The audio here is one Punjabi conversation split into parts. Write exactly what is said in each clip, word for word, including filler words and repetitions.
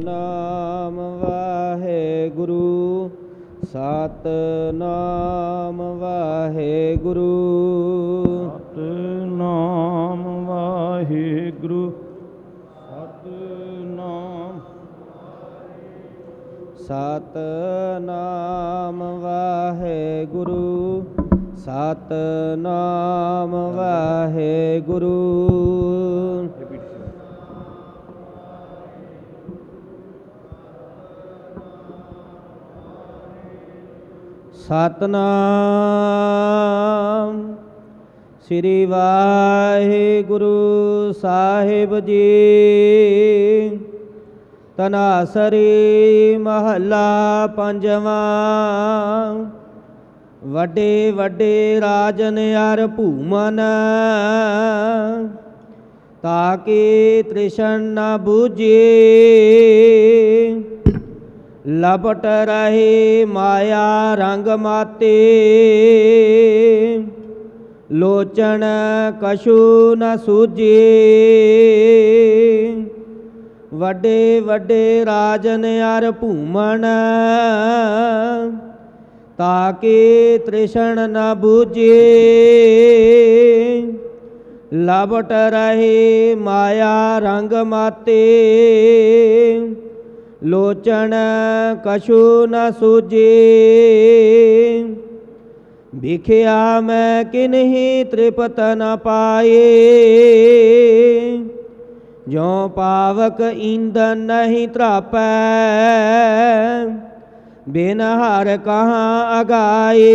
ਸਤਿਨਾਮ ਵਾਹਿਗੁਰੂ ਸਤਿਨਾਮ ਵਾਹਿਗੁਰੂ ਸਤਿਨਾਮ ਵਾਹਿਗੁਰੂ ਸਤਿਨਾਮ ਸਤਿਨਾਮ ਵਾਹਿਗੁਰੂ ਸਤਿਨਾਮ ਵਾਹਿਗੁਰੂ ਸਤਿਨਾਮ ਸ੍ਰੀ ਵਾਹਿਗੁਰੂ ਸਾਹਿਬ ਜੀ। ਧਨਾਸਰੀ ਮਹੱਲਾ ਪੰਜਵਾਂ। ਵੱਡੇ ਵੱਡੇ ਰਾਜਨ ਅਰ ਭੂਮਨ ਤਾਕੇ ਤ੍ਰਿਸ਼ਨ ਨ ਬੂਝੇ। ਲਪਟ ਰਹੇ ਮਾਇਆ ਰੰਗ ਮਾਤੇ ਲੋਚਨ ਕਛੂ ਨ ਸੂਝੇ। ਵੱਡੇ ਵੱਡੇ ਰਾਜਨ ਅਰ ਭੂਮਨ ਤਾਕੇ ਤ੍ਰਿਸ਼ਨ ਨ ਬੂਝੇ। ਲਪਟ ਰਹੇ ਮਾਇਆ ਰੰਗ ਮਾਤੇ ਲੋਚਨ ਕਛੂ ਨ ਸੂਝੇ। ਵਿਖਿਆ ਮੈਂ ਕਿਨਹੀ ਤ੍ਰਿਪਤ ਨ ਪਾਏ ਜੋ ਪਾਵਕ ਈਂਧਨ ਨਹੀਂ ਧਰਾਪੈ। ਬਿਨ ਹਰ ਕਹਾਂ ਅਗਾਏ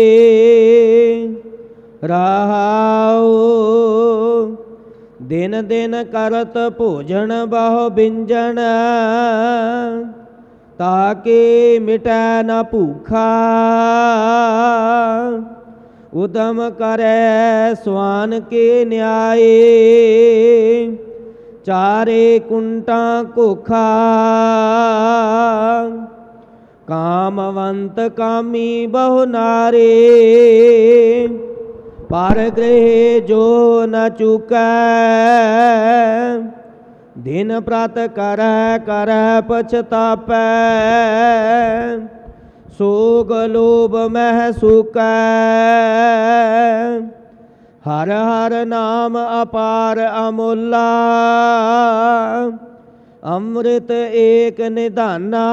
ਰਹਾਉ। ਦਿਨ ਦਿਨ ਕਰਤ ਭੋਜਨ ਬਹੁ ਬਿੰਜਨ ਤਾਕੇ ਮਿਟੈ ਨ ਭੂਖਾ। ਉਦਮ ਕਰੈ ਸਵਾਨ ਕੇ ਨਿਆਏ ਚਾਰੇ ਕੁੰਟਾਂ ਘੋਖਾ। ਕਾਮਵੰਤ ਕਾਮੀ ਬਹੁ ਨਾਰੇ ਪਰ ਗ੍ਰਹਿ ਜੋ ਨ ਚੁਕੈ। ਦਿਨ ਪ੍ਰਤ ਕਰੈ ਕਰੈ ਪਛਤਾਪੈ ਸੋਗ ਲੋਭ ਮਹਿ ਸੁਕੈ। ਹਰ ਹਰ ਨਾਮ ਅਪਾਰ ਅਮੁੱਲਾ ਅੰਮ੍ਰਿਤ ਏਕ ਨਿਧਾਨਾ।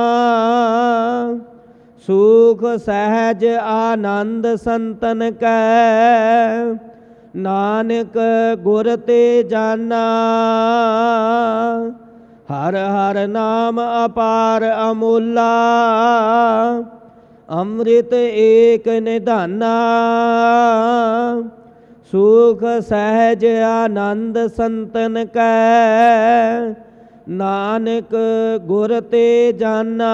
ਸੁਖ ਸਹਿਜ ਆਨੰਦ ਸੰਤਨ ਕੈ ਨਾਨਕ ਗੁਰ ਤੇ ਜਾਨਾ। ਹਰ ਹਰ ਨਾਮ ਅਪਾਰ ਅਮੁੱਲਾ ਅੰਮ੍ਰਿਤ ਏਕ ਨਿਧਾਨਾ। ਸੁਖ ਸਹਿਜ ਆਨੰਦ ਸੰਤਨ ਕੈ ਨਾਨਕ ਗੁਰ ਤੇ ਜਾਨਾ।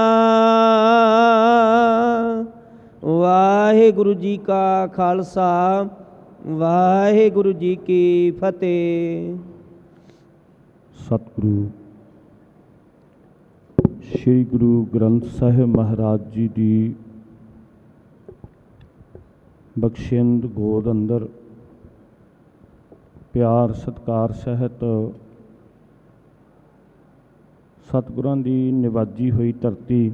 ਵਾਹਿਗੁਰੂ ਜੀ ਕਾ ਖਾਲਸਾ ਵਾਹਿਗੁਰੂ ਜੀ ਕੀ ਫਤਿਹ। ਸਤਿਗੁਰੂ ਸ੍ਰੀ ਗੁਰੂ ਗ੍ਰੰਥ ਸਾਹਿਬ ਮਹਾਰਾਜ ਜੀ ਦੀ ਬਖਸ਼ਿੰਦ ਗੋਦ ਅੰਦਰ ਪਿਆਰ ਸਤਿਕਾਰ ਸਹਿਤ ਸਤਿਗੁਰਾਂ ਦੀ ਨਿਵਾਜੀ ਹੋਈ ਧਰਤੀ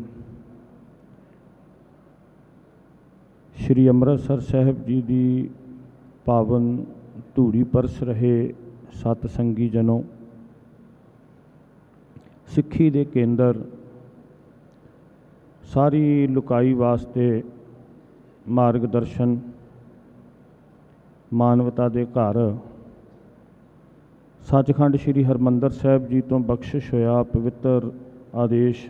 ਸ਼੍ਰੀ ਅੰਮ੍ਰਿਤਸਰ ਸਾਹਿਬ ਜੀ ਦੀ ਪਾਵਨ ਧੂੜੀ ਪਰਸ ਰਹੇ ਸਤ ਸੰਗੀ ਜਨੋ। ਸਿੱਖੀ ਦੇ ਕੇਂਦਰ ਸਾਰੀ ਲੁਕਾਈ ਵਾਸਤੇ ਮਾਰਗਦਰਸ਼ਨ ਮਾਨਵਤਾ ਦੇ ਘਰ ਸੱਚਖੰਡ ਸ਼੍ਰੀ ਹਰਿਮੰਦਰ ਸਾਹਿਬ ਜੀ ਤੋਂ ਬਖਸ਼ਿਸ਼ ਹੋਇਆ ਪਵਿੱਤਰ ਆਦੇਸ਼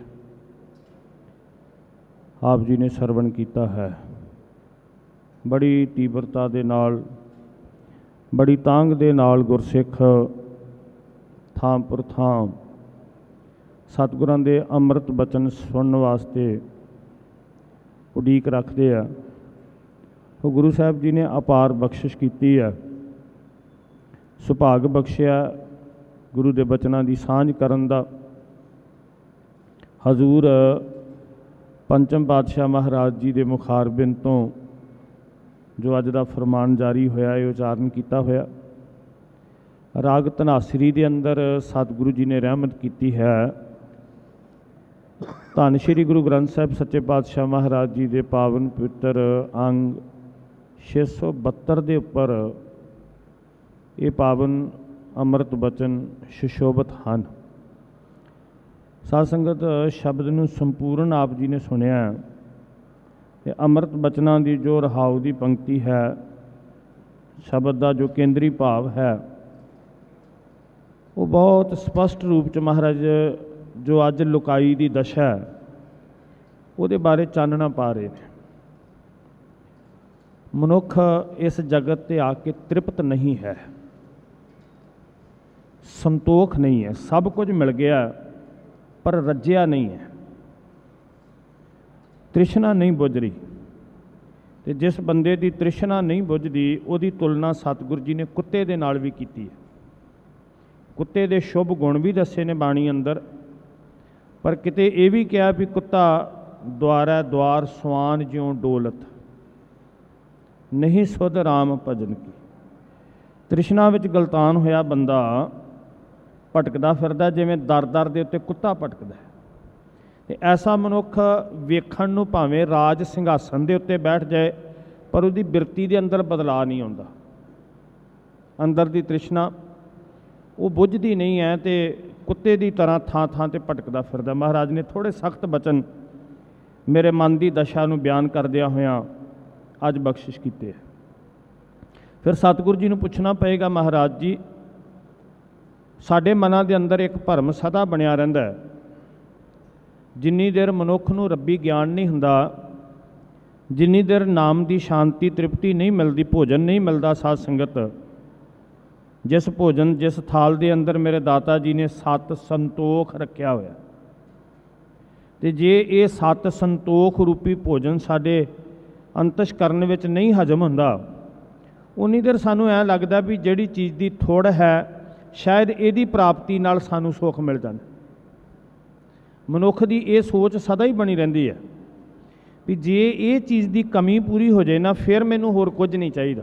ਆਪ ਜੀ ਨੇ ਸਰਵਣ ਕੀਤਾ ਹੈ। ਬੜੀ ਤੀਬਰਤਾ ਦੇ ਨਾਲ ਬੜੀ ਤਾਂਘ ਦੇ ਨਾਲ ਗੁਰਸਿੱਖ ਥਾਂ ਪਰ ਥਾਂ ਸਤਿਗੁਰਾਂ ਦੇ ਅੰਮ੍ਰਿਤ ਬਚਨ ਸੁਣਨ ਵਾਸਤੇ ਉਡੀਕ ਰੱਖਦੇ ਆ। ਉਹ ਗੁਰੂ ਸਾਹਿਬ ਜੀ ਨੇ ਅਪਾਰ ਬਖਸ਼ਿਸ਼ ਕੀਤੀ ਹੈ। ਸੁਭਾਗ ਬਖਸ਼ਿਆ ਗੁਰੂ ਦੇ ਬਚਨਾਂ ਦੀ ਸਾਂਝ ਕਰਨ ਦਾ। ਹਜ਼ੂਰ ਪੰਚਮ ਪਾਤਸ਼ਾਹ ਮਹਾਰਾਜ ਜੀ ਦੇ ਮੁਖਾਰਬਿੰਦ ਤੋਂ ਜੋ ਅੱਜ ਦਾ ਫਰਮਾਨ ਜਾਰੀ ਹੋਇਆ ਇਹ ਉਚਾਰਨ ਕੀਤਾ ਹੋਇਆ। ਰਾਗ ਧਨਾਸਰੀ ਦੇ ਅੰਦਰ ਸਤਿਗੁਰੂ ਜੀ ਨੇ ਰਹਿਮਤ ਕੀਤੀ ਹੈ। ਧੰਨ ਸ਼੍ਰੀ ਗੁਰੂ ਗ੍ਰੰਥ ਸਾਹਿਬ ਸੱਚੇ ਪਾਤਸ਼ਾਹ महाराज जी ਦੇ ਪਾਵਨ ਪਵਿੱਤਰ ਅੰਗ छे सौ बहत्तर ਦੇ ਉੱਪਰ ਇਹ ਪਾਵਨ ਅੰਮ੍ਰਿਤ ਬਚਨ ਸੁਸ਼ੋਭਿਤ ਹਨ। ਸਾਧ ਸੰਗਤ ਸ਼ਬਦ ਨੂੰ ਸੰਪੂਰਨ ਆਪ ਜੀ ਨੇ ਸੁਣਿਆ ਤੇ ਅੰਮ੍ਰਿਤ ਬਚਨਾਂ ਦੀ ਜੋ ਰਹਾਉ ਦੀ ਪੰਕਤੀ ਹੈ, ਸ਼ਬਦ ਦਾ ਜੋ ਕੇਂਦਰੀ ਭਾਵ ਹੈ, ਉਹ ਬਹੁਤ ਸਪਸ਼ਟ ਰੂਪ 'ਚ ਮਹਾਰਾਜ ਜੋ ਅੱਜ ਲੁਕਾਈ ਦੀ ਦਸ਼ਾ ਹੈ ਉਹਦੇ ਬਾਰੇ ਚਾਨਣਾ ਪਾ ਰਹੇ ਨੇ। ਮਨੁੱਖ ਇਸ ਜਗਤ 'ਤੇ ਆ ਕੇ ਤ੍ਰਿਪਤ ਨਹੀਂ ਹੈ, ਸੰਤੋਖ ਨਹੀਂ ਹੈ। ਸਭ ਕੁਝ ਮਿਲ ਗਿਆ ਪਰ ਰੱਜਿਆ ਨਹੀਂ ਹੈ, ਤ੍ਰਿਸ਼ਨਾ ਨਹੀਂ ਬੁੱਝ ਰਹੀ। ਤੇ ਜਿਸ ਬੰਦੇ ਦੀ ਤ੍ਰਿਸ਼ਨਾ ਨਹੀਂ ਬੁੱਝਦੀ ਉਹਦੀ ਤੁਲਨਾ ਸਤਿਗੁਰੂ ਜੀ ਨੇ ਕੁੱਤੇ ਦੇ ਨਾਲ ਵੀ ਕੀਤੀ ਹੈ। ਕੁੱਤੇ ਦੇ ਸ਼ੁਭ ਗੁਣ ਵੀ ਦੱਸੇ ਨੇ ਬਾਣੀ ਅੰਦਰ, ਪਰ ਕਿਤੇ ਇਹ ਵੀ ਕਿਹਾ ਵੀ ਕੁੱਤਾ ਦੁਆਰਾ ਦੁਆਰ ਸਵਾਨ ਜਿਉਂ ਡੋਲਤ, ਨਹੀਂ ਸੁਧ ਰਾਮ ਭਜਨ ਕੀ। ਤ੍ਰਿਸ਼ਨਾ ਵਿੱਚ ਗਲਤਾਨ ਹੋਇਆ ਬੰਦਾ ਭਟਕਦਾ ਫਿਰਦਾ ਜਿਵੇਂ ਦਰ ਦਰ ਦੇ ਉੱਤੇ ਕੁੱਤਾ ਭਟਕਦਾ ਹੈ। ਤੇ ਐਸਾ ਮਨੁੱਖ ਵੇਖਣ ਨੂੰ ਭਾਵੇਂ ਰਾਜ ਸਿੰਘਾਸਨ ਦੇ ਉੱਤੇ ਬੈਠ ਜਾਏ ਪਰ ਉਹਦੀ ਬਿਰਤੀ ਦੇ ਅੰਦਰ ਬਦਲਾਅ ਨਹੀਂ ਆਉਂਦਾ। ਅੰਦਰ ਦੀ ਤ੍ਰਿਸ਼ਨਾ ਉਹ ਬੁੱਝਦੀ ਨਹੀਂ ਹੈ ਤੇ ਕੁੱਤੇ ਦੀ ਤਰ੍ਹਾਂ ਥਾਂ ਥਾਂ 'ਤੇ ਭਟਕਦਾ ਫਿਰਦਾ। ਮਹਾਰਾਜ ਨੇ ਥੋੜ੍ਹੇ ਸਖਤ ਬਚਨ ਮੇਰੇ ਮਨ ਦੀ ਦਸ਼ਾ ਨੂੰ ਬਿਆਨ ਕਰਦਿਆਂ ਹੋਇਆਂ ਅੱਜ ਬਖਸ਼ਿਸ਼ ਕੀਤੇ ਹੈ। ਫਿਰ ਸਤਿਗੁਰੂ ਜੀ ਨੂੰ ਪੁੱਛਣਾ ਪਏਗਾ, ਮਹਾਰਾਜ ਜੀ ਸਾਡੇ ਮਨਾਂ ਦੇ ਅੰਦਰ ਇੱਕ ਭਰਮ ਸਦਾ ਬਣਿਆ ਰਹਿੰਦਾ ਹੈ। ਜਿੰਨੀ ਦੇਰ ਮਨੁੱਖ ਨੂੰ ਰੱਬੀ ਗਿਆਨ ਨਹੀਂ ਹੁੰਦਾ, ਜਿੰਨੀ ਦੇਰ ਨਾਮ ਦੀ ਸ਼ਾਂਤੀ ਤ੍ਰਿਪਤੀ ਨਹੀਂ ਮਿਲਦੀ, ਭੋਜਨ ਨਹੀਂ ਮਿਲਦਾ, ਸਾਧ ਸੰਗਤ ਜਿਸ ਭੋਜਨ ਜਿਸ ਥਾਲ ਦੇ ਅੰਦਰ ਮੇਰੇ ਦਾਤਾ ਜੀ ਨੇ ਸਤ ਸੰਤੋਖ ਰੱਖਿਆ ਹੋਇਆ, ਤੇ ਜੇ ਇਹ ਸਤ ਸੰਤੋਖ ਰੂਪੀ ਭੋਜਨ ਸਾਡੇ ਅੰਤਸ਼ਕਰਨ ਵਿੱਚ ਨਹੀਂ ਹਜਮ ਹੁੰਦਾ, ਉਨੀ ਦੇਰ ਸਾਨੂੰ ਐਂ ਲੱਗਦਾ ਵੀ ਜਿਹੜੀ ਚੀਜ਼ ਦੀ ਥੁੜ ਹੈ ਸ਼ਾਇਦ ਇਹਦੀ ਪ੍ਰਾਪਤੀ ਨਾਲ ਸਾਨੂੰ ਸੁੱਖ ਮਿਲ ਜਾਂਦਾ। ਮਨੁੱਖ ਦੀ ਇਹ ਸੋਚ ਸਦਾ ਹੀ ਬਣੀ ਰਹਿੰਦੀ ਹੈ ਵੀ ਜੇ ਇਹ ਚੀਜ਼ ਦੀ ਕਮੀ ਪੂਰੀ ਹੋ ਜਾਏ ਨਾ ਫਿਰ ਮੈਨੂੰ ਹੋਰ ਕੁਝ ਨਹੀਂ ਚਾਹੀਦਾ।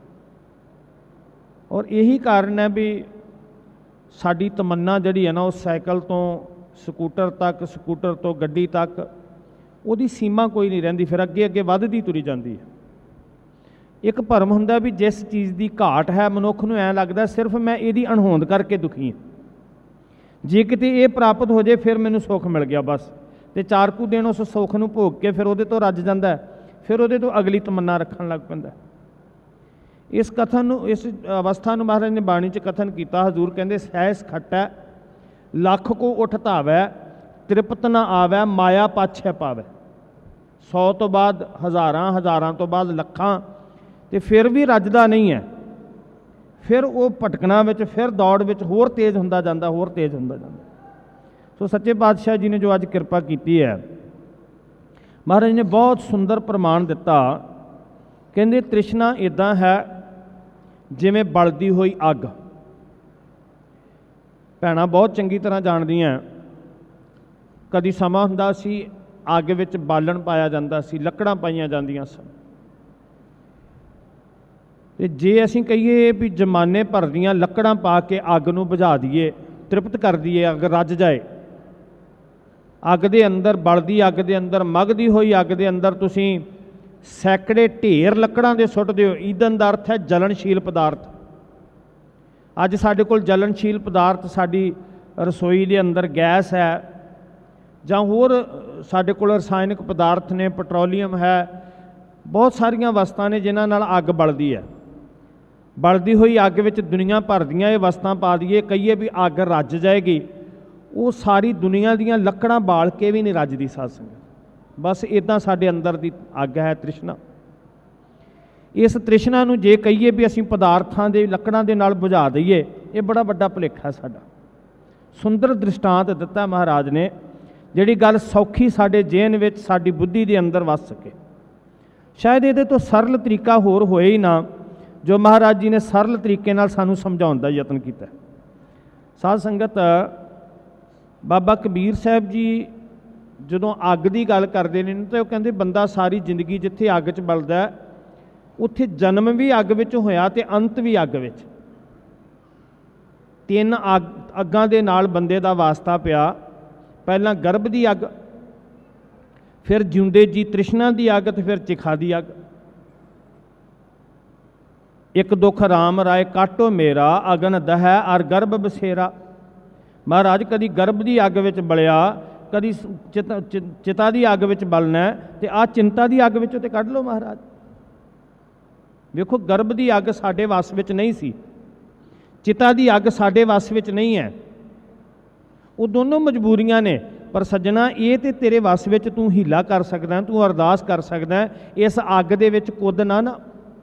ਔਰ ਇਹੀ ਕਾਰਨ ਹੈ ਵੀ ਸਾਡੀ ਤਮੰਨਾ ਜਿਹੜੀ ਹੈ ਨਾ ਉਹ ਸਾਈਕਲ ਤੋਂ ਸਕੂਟਰ ਤੱਕ, ਸਕੂਟਰ ਤੋਂ ਗੱਡੀ ਤੱਕ, ਉਹਦੀ ਸੀਮਾ ਕੋਈ ਨਹੀਂ ਰਹਿੰਦੀ, ਫਿਰ ਅੱਗੇ ਅੱਗੇ ਵੱਧਦੀ ਤੁਰੀ ਜਾਂਦੀ ਹੈ। ਇੱਕ ਭਰਮ ਹੁੰਦਾ ਵੀ ਜਿਸ ਚੀਜ਼ ਦੀ ਘਾਟ ਹੈ ਮਨੁੱਖ ਨੂੰ ਐਂ ਲੱਗਦਾ ਸਿਰਫ ਮੈਂ ਇਹਦੀ ਅਣਹੋਂਦ ਕਰਕੇ ਦੁਖੀ ਹਾਂ, ਜੇ ਕਿਤੇ ਇਹ ਪ੍ਰਾਪਤ ਹੋ ਜਾਏ ਫਿਰ ਮੈਨੂੰ ਸੁੱਖ ਮਿਲ ਗਿਆ ਬਸ। ਤੇ ਚਾਰ ਕੁ ਦਿਨ ਉਸ ਸੁੱਖ ਨੂੰ ਭੋਗ ਕੇ ਫਿਰ ਉਹਦੇ ਤੋਂ ਰੱਜ ਜਾਂਦਾ, ਫਿਰ ਉਹਦੇ ਤੋਂ ਅਗਲੀ ਤਮੰਨਾ ਰੱਖਣ ਲੱਗ ਪੈਂਦਾ। ਇਸ ਕਥਨ ਨੂੰ, ਇਸ ਅਵਸਥਾ ਨੂੰ ਮਹਾਰਾਜ ਨੇ ਬਾਣੀ 'ਚ ਕਥਨ ਕੀਤਾ। ਹਜ਼ੂਰ ਕਹਿੰਦੇ ਸਹਿਸ ਖੱਟੈ ਲੱਖ ਕੋ ਉਠ ਧਾਵੈ, ਤ੍ਰਿਪਤ ਨਾ ਆਵੈ ਮਾਇਆ ਪਾਛੈ ਪਾਵੈ। ਸੌ ਤੋਂ ਬਾਅਦ ਹਜ਼ਾਰਾਂ, ਹਜ਼ਾਰਾਂ ਤੋਂ ਬਾਅਦ ਲੱਖਾਂ, ਤੇ ਫਿਰ ਵੀ ਰੱਜਦਾ ਨਹੀਂ ਹੈ। ਫਿਰ ਉਹ ਭਟਕਣਾ ਵਿੱਚ, ਫਿਰ ਦੌੜ ਵਿੱਚ ਹੋਰ ਤੇਜ਼ ਹੁੰਦਾ ਜਾਂਦਾ, ਹੋਰ ਤੇਜ਼ ਹੁੰਦਾ ਜਾਂਦਾ। ਸੋ ਸੱਚੇ ਪਾਤਸ਼ਾਹ ਜੀ ਨੇ ਜੋ ਅੱਜ ਕਿਰਪਾ ਕੀਤੀ ਹੈ, ਮਹਾਰਾਜ ਨੇ ਬਹੁਤ ਸੁੰਦਰ ਪ੍ਰਮਾਣ ਦਿੱਤਾ। ਕਹਿੰਦੇ ਤ੍ਰਿਸ਼ਨਾ ਇੱਦਾਂ ਹੈ ਜਿਵੇਂ ਬਲਦੀ ਹੋਈ ਅੱਗ। ਭੈਣਾਂ ਬਹੁਤ ਚੰਗੀ ਤਰ੍ਹਾਂ ਜਾਣਦੀਆਂ, ਕਦੀ ਸਮਾਂ ਹੁੰਦਾ ਸੀ ਅੱਗ ਵਿੱਚ ਬਾਲਣ ਪਾਇਆ ਜਾਂਦਾ ਸੀ, ਲੱਕੜਾਂ ਪਾਈਆਂ ਜਾਂਦੀਆਂ ਸਨ। ਤੇ ਜੇ ਅਸੀਂ ਕਹੀਏ ਵੀ ਜ਼ਮਾਨੇ ਭਰ ਦੀਆਂ ਲੱਕੜਾਂ ਪਾ ਕੇ ਅੱਗ ਨੂੰ ਬੁਝਾ ਦਈਏ, ਤ੍ਰਿਪਤ ਕਰ ਦਈਏ, ਅੱਗ ਰੱਜ ਜਾਏ, ਅੱਗ ਦੇ ਅੰਦਰ, ਬਲਦੀ ਅੱਗ ਦੇ ਅੰਦਰ, ਮਗਦੀ ਹੋਈ ਅੱਗ ਦੇ ਅੰਦਰ ਤੁਸੀਂ ਸੈਂਕੜੇ ਢੇਰ ਲੱਕੜਾਂ ਦੇ ਸੁੱਟ ਦਿਓ, ਈਂਧਨ ਦਾ ਅਰਥ ਹੈ ਜਲਨਸ਼ੀਲ ਪਦਾਰਥ। ਅੱਜ ਸਾਡੇ ਕੋਲ ਜਲਨਸ਼ੀਲ ਪਦਾਰਥ ਸਾਡੀ ਰਸੋਈ ਦੇ ਅੰਦਰ ਗੈਸ ਹੈ, ਜਾਂ ਹੋਰ ਸਾਡੇ ਕੋਲ ਰਸਾਇਣਿਕ ਪਦਾਰਥ ਨੇ, ਪੈਟਰੋਲੀਅਮ ਹੈ, ਬਹੁਤ ਸਾਰੀਆਂ ਵਸਤਾਂ ਨੇ ਜਿਨ੍ਹਾਂ ਨਾਲ ਅੱਗ ਬਲਦੀ ਹੈ। ਬਲਦੀ ਹੋਈ ਅੱਗ ਵਿੱਚ ਦੁਨੀਆ ਭਰ ਦੀਆਂ ਇਹ ਵਸਤਾਂ ਪਾ ਦਈਏ, ਕਹੀਏ ਵੀ ਅੱਗ ਰੱਜ ਜਾਏਗੀ, ਉਹ ਸਾਰੀ ਦੁਨੀਆ ਦੀਆਂ ਲੱਕੜਾਂ ਬਾਲ ਕੇ ਵੀ ਨਹੀਂ ਰੱਜਦੀ ਸਾਧ ਸੰਗਤ। ਬਸ ਇੱਦਾਂ ਸਾਡੇ ਅੰਦਰ ਦੀ ਅੱਗ ਹੈ ਤ੍ਰਿਸ਼ਨਾ। ਇਸ ਤ੍ਰਿਸ਼ਨਾ ਨੂੰ ਜੇ ਕਹੀਏ ਵੀ ਅਸੀਂ ਪਦਾਰਥਾਂ ਦੇ, ਲੱਕੜਾਂ ਦੇ ਨਾਲ ਬੁਝਾ ਦਈਏ, ਇਹ ਬੜਾ ਵੱਡਾ ਭੁਲੇਖਾ ਸਾਡਾ। ਸੁੰਦਰ ਦ੍ਰਿਸ਼ਟਾਂਤ ਦਿੱਤਾ ਮਹਾਰਾਜ ਨੇ, ਜਿਹੜੀ ਗੱਲ ਸੌਖੀ ਸਾਡੇ ਜੇਨ ਵਿੱਚ, ਸਾਡੀ ਬੁੱਧੀ ਦੇ ਅੰਦਰ ਵਸ ਸਕੇ। ਸ਼ਾਇਦ ਇਹਦੇ ਤੋਂ ਸਰਲ ਤਰੀਕਾ ਹੋਰ ਹੋਏ ਹੀ ਨਾ, ਜੋ ਮਹਾਰਾਜ ਜੀ ਨੇ ਸਰਲ ਤਰੀਕੇ ਨਾਲ ਸਾਨੂੰ ਸਮਝਾਉਣ ਦਾ ਯਤਨ ਕੀਤਾ। ਸਾਧ ਸੰਗਤ, ਬਾਬਾ ਕਬੀਰ ਸਾਹਿਬ ਜੀ ਜਦੋਂ ਅੱਗ ਦੀ ਗੱਲ ਕਰਦੇ ਨੇ ਤਾਂ ਉਹ ਕਹਿੰਦੇ ਬੰਦਾ ਸਾਰੀ ਜ਼ਿੰਦਗੀ ਜਿੱਥੇ ਅੱਗ 'ਚ ਬਲਦਾ ਉੱਥੇ ਜਨਮ ਵੀ ਅੱਗ ਵਿੱਚ ਹੋਇਆ ਤੇ ਅੰਤ ਵੀ ਅੱਗ ਵਿੱਚ। ਤਿੰਨ ਅੱਗ ਅੱਗਾਂ ਦੇ ਨਾਲ ਬੰਦੇ ਦਾ ਵਾਸਤਾ ਪਿਆ। पहला गर्भ की अग, फिर जिउंदे जी तृष्णा की अग, तो फिर चिखा की अग। एक दुख राम राय काटो मेरा, अगन दह अर गर्भ बसेरा। महाराज कदी गर्भ की अग विच बलिया, कदी चिता चिता की अग विच बलना, तो आ चिंता की अग विचों ते कढ लो महाराज। वेखो गर्भ की अग साडे वस विच नहीं सी, चिता की अग साडे वस विच नहीं है। वो दोनों मजबूरियां ने, पर सज्जना ये तो तेरे वस विच तू हीला कर सकदा, तू अरदास कर सकदा। इस अग दे विच कुद ना ना,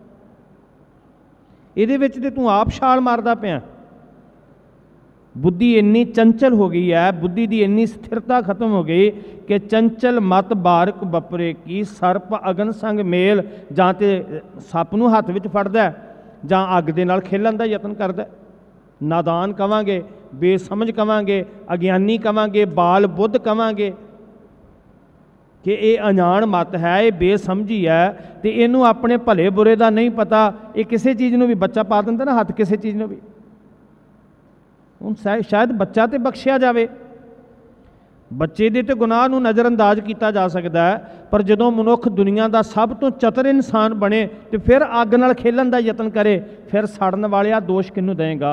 इहदे विच ते तू आप छाल मारदा पिया। बुद्धि इन्नी चंचल हो गई है, बुद्धि की इन्नी स्थिरता खत्म हो गई कि चंचल मत बारक बपरे की, सर्प अगन संग मेल। जां ते सप नूं हत्थ विच फड़दा है, जां अग दे नाल खेलण दा यतन करदा है। नादान कवांगे, बेसमझ कवांगे, अज्ञानी कवांगे, बाल बुद्ध कवांगे कि ये अजान मत है, ये बेसमझी है, तो इनू अपने भले बुरे का नहीं पता। ये किसी चीज़ नूं भी बच्चा पा दिंदा ना हत्थ, किसी चीज़ नूं भी हुण शायद बच्चा तो बख्शिया जाए, बच्चे दे ते गुनाह नूं नज़रअंदाज किया जा सकता है, पर जदों मनुख दुनिया का सब तो चतुर इंसान बने तो फिर अग नाल खेलण दा यतन करे, फिर सड़न वालिया दोष किनू देगा?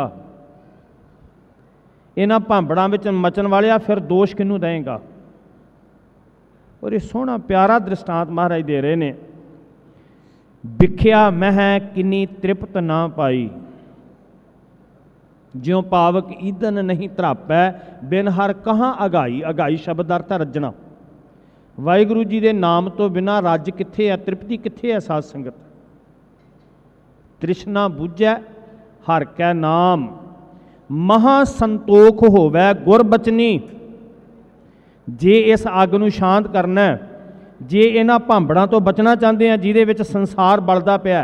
इन्हां भांबड़ां विच मचन वालिया फिर दोष किनू देगा? और ये सोहना प्यारा दृष्टांत महाराज दे रहे ने, विख्या मह किन्नी तृप्त ना पाई, ज्यों पावक ईदन नहीं धरापै, बिन हर कहाँ अगाई। अगाई शब्द अर्थ है रजना। वाहिगुरू जी के नाम तो बिना रज कित्थे है, तृप्ति कित्थे है? साध संगत तृष्णा बुझै हर कै नाम, महा संतोख होवै गुरबचनी। जे इस अग नूं शांत करना, जे इन्हां भांबड़ां तो बचना चाहते हैं जिहदे विच संसार बलदा पिया,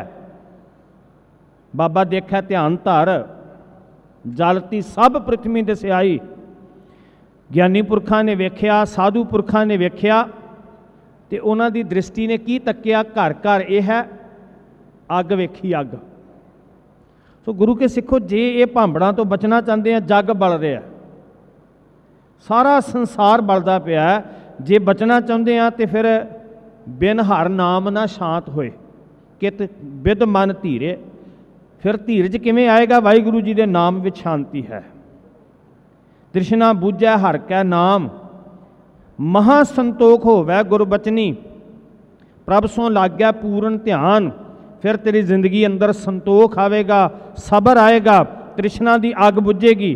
बाबा देखै ध्यान धर जलती सब पृथ्वी दे सियाई। ज्ञानी पुरखां ने वेख्या, साधु पुरखां ने वेख्या, ते उन्हां दी दृष्टि ने की तक्या? घर घर यह है अग वेखी अग। सो गुरु के सिखो, जे ये भांबड़ां तो बचना चाहते हैं, जग बल रहा, सारा संसार बलदा पिया, जे बचना चाहते हैं तो फिर बिन हर नाम ना शांत होए, कित विद मन धीरे। फिर धीरज किवें आएगा? वाहिगुरू जी के नाम विच शांति है। तृष्णा बुझै हर कै नाम, महा संतोख होवै गुरबचनी। प्रभ सों लाग गया पूर्ण ध्यान, फिर तेरी जिंदगी अंदर संतोख आएगा, सबर आएगा, तृष्णा की अग बुझेगी।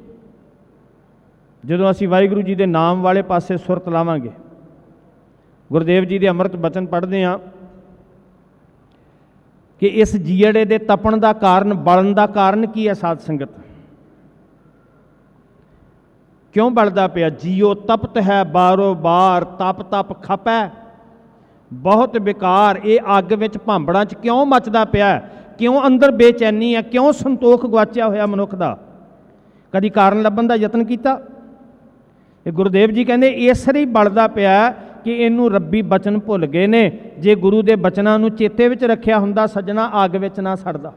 जदों असीं वाहिगुरू जी के नाम वाले पासे सुरत लावांगे, गुरुदेव जी के अमृत बचन पढ़ते हैं कि इस जीअड़े दे तपण का कारण, बलन का कारण की है? साध संगत क्यों बलदा पिया? जियो तपत है बारो बार, तप तप खपै बहुत बेकार। ये अग विच भांबड़ां च क्यों मचदा पिया? क्यों अंदर बेचैनी है? क्यों संतोख गवाचिया होया मनुख दा? कदी कारण लभण दा यतन कीता? गुरुदेव जी कहते इसरी बलदा पिया कि इनू रब्बी बचन भुल गए ने। जे गुरु के बचनों नूं चेते विच रखिया हुंदा, सजना अग विच ना सड़दा।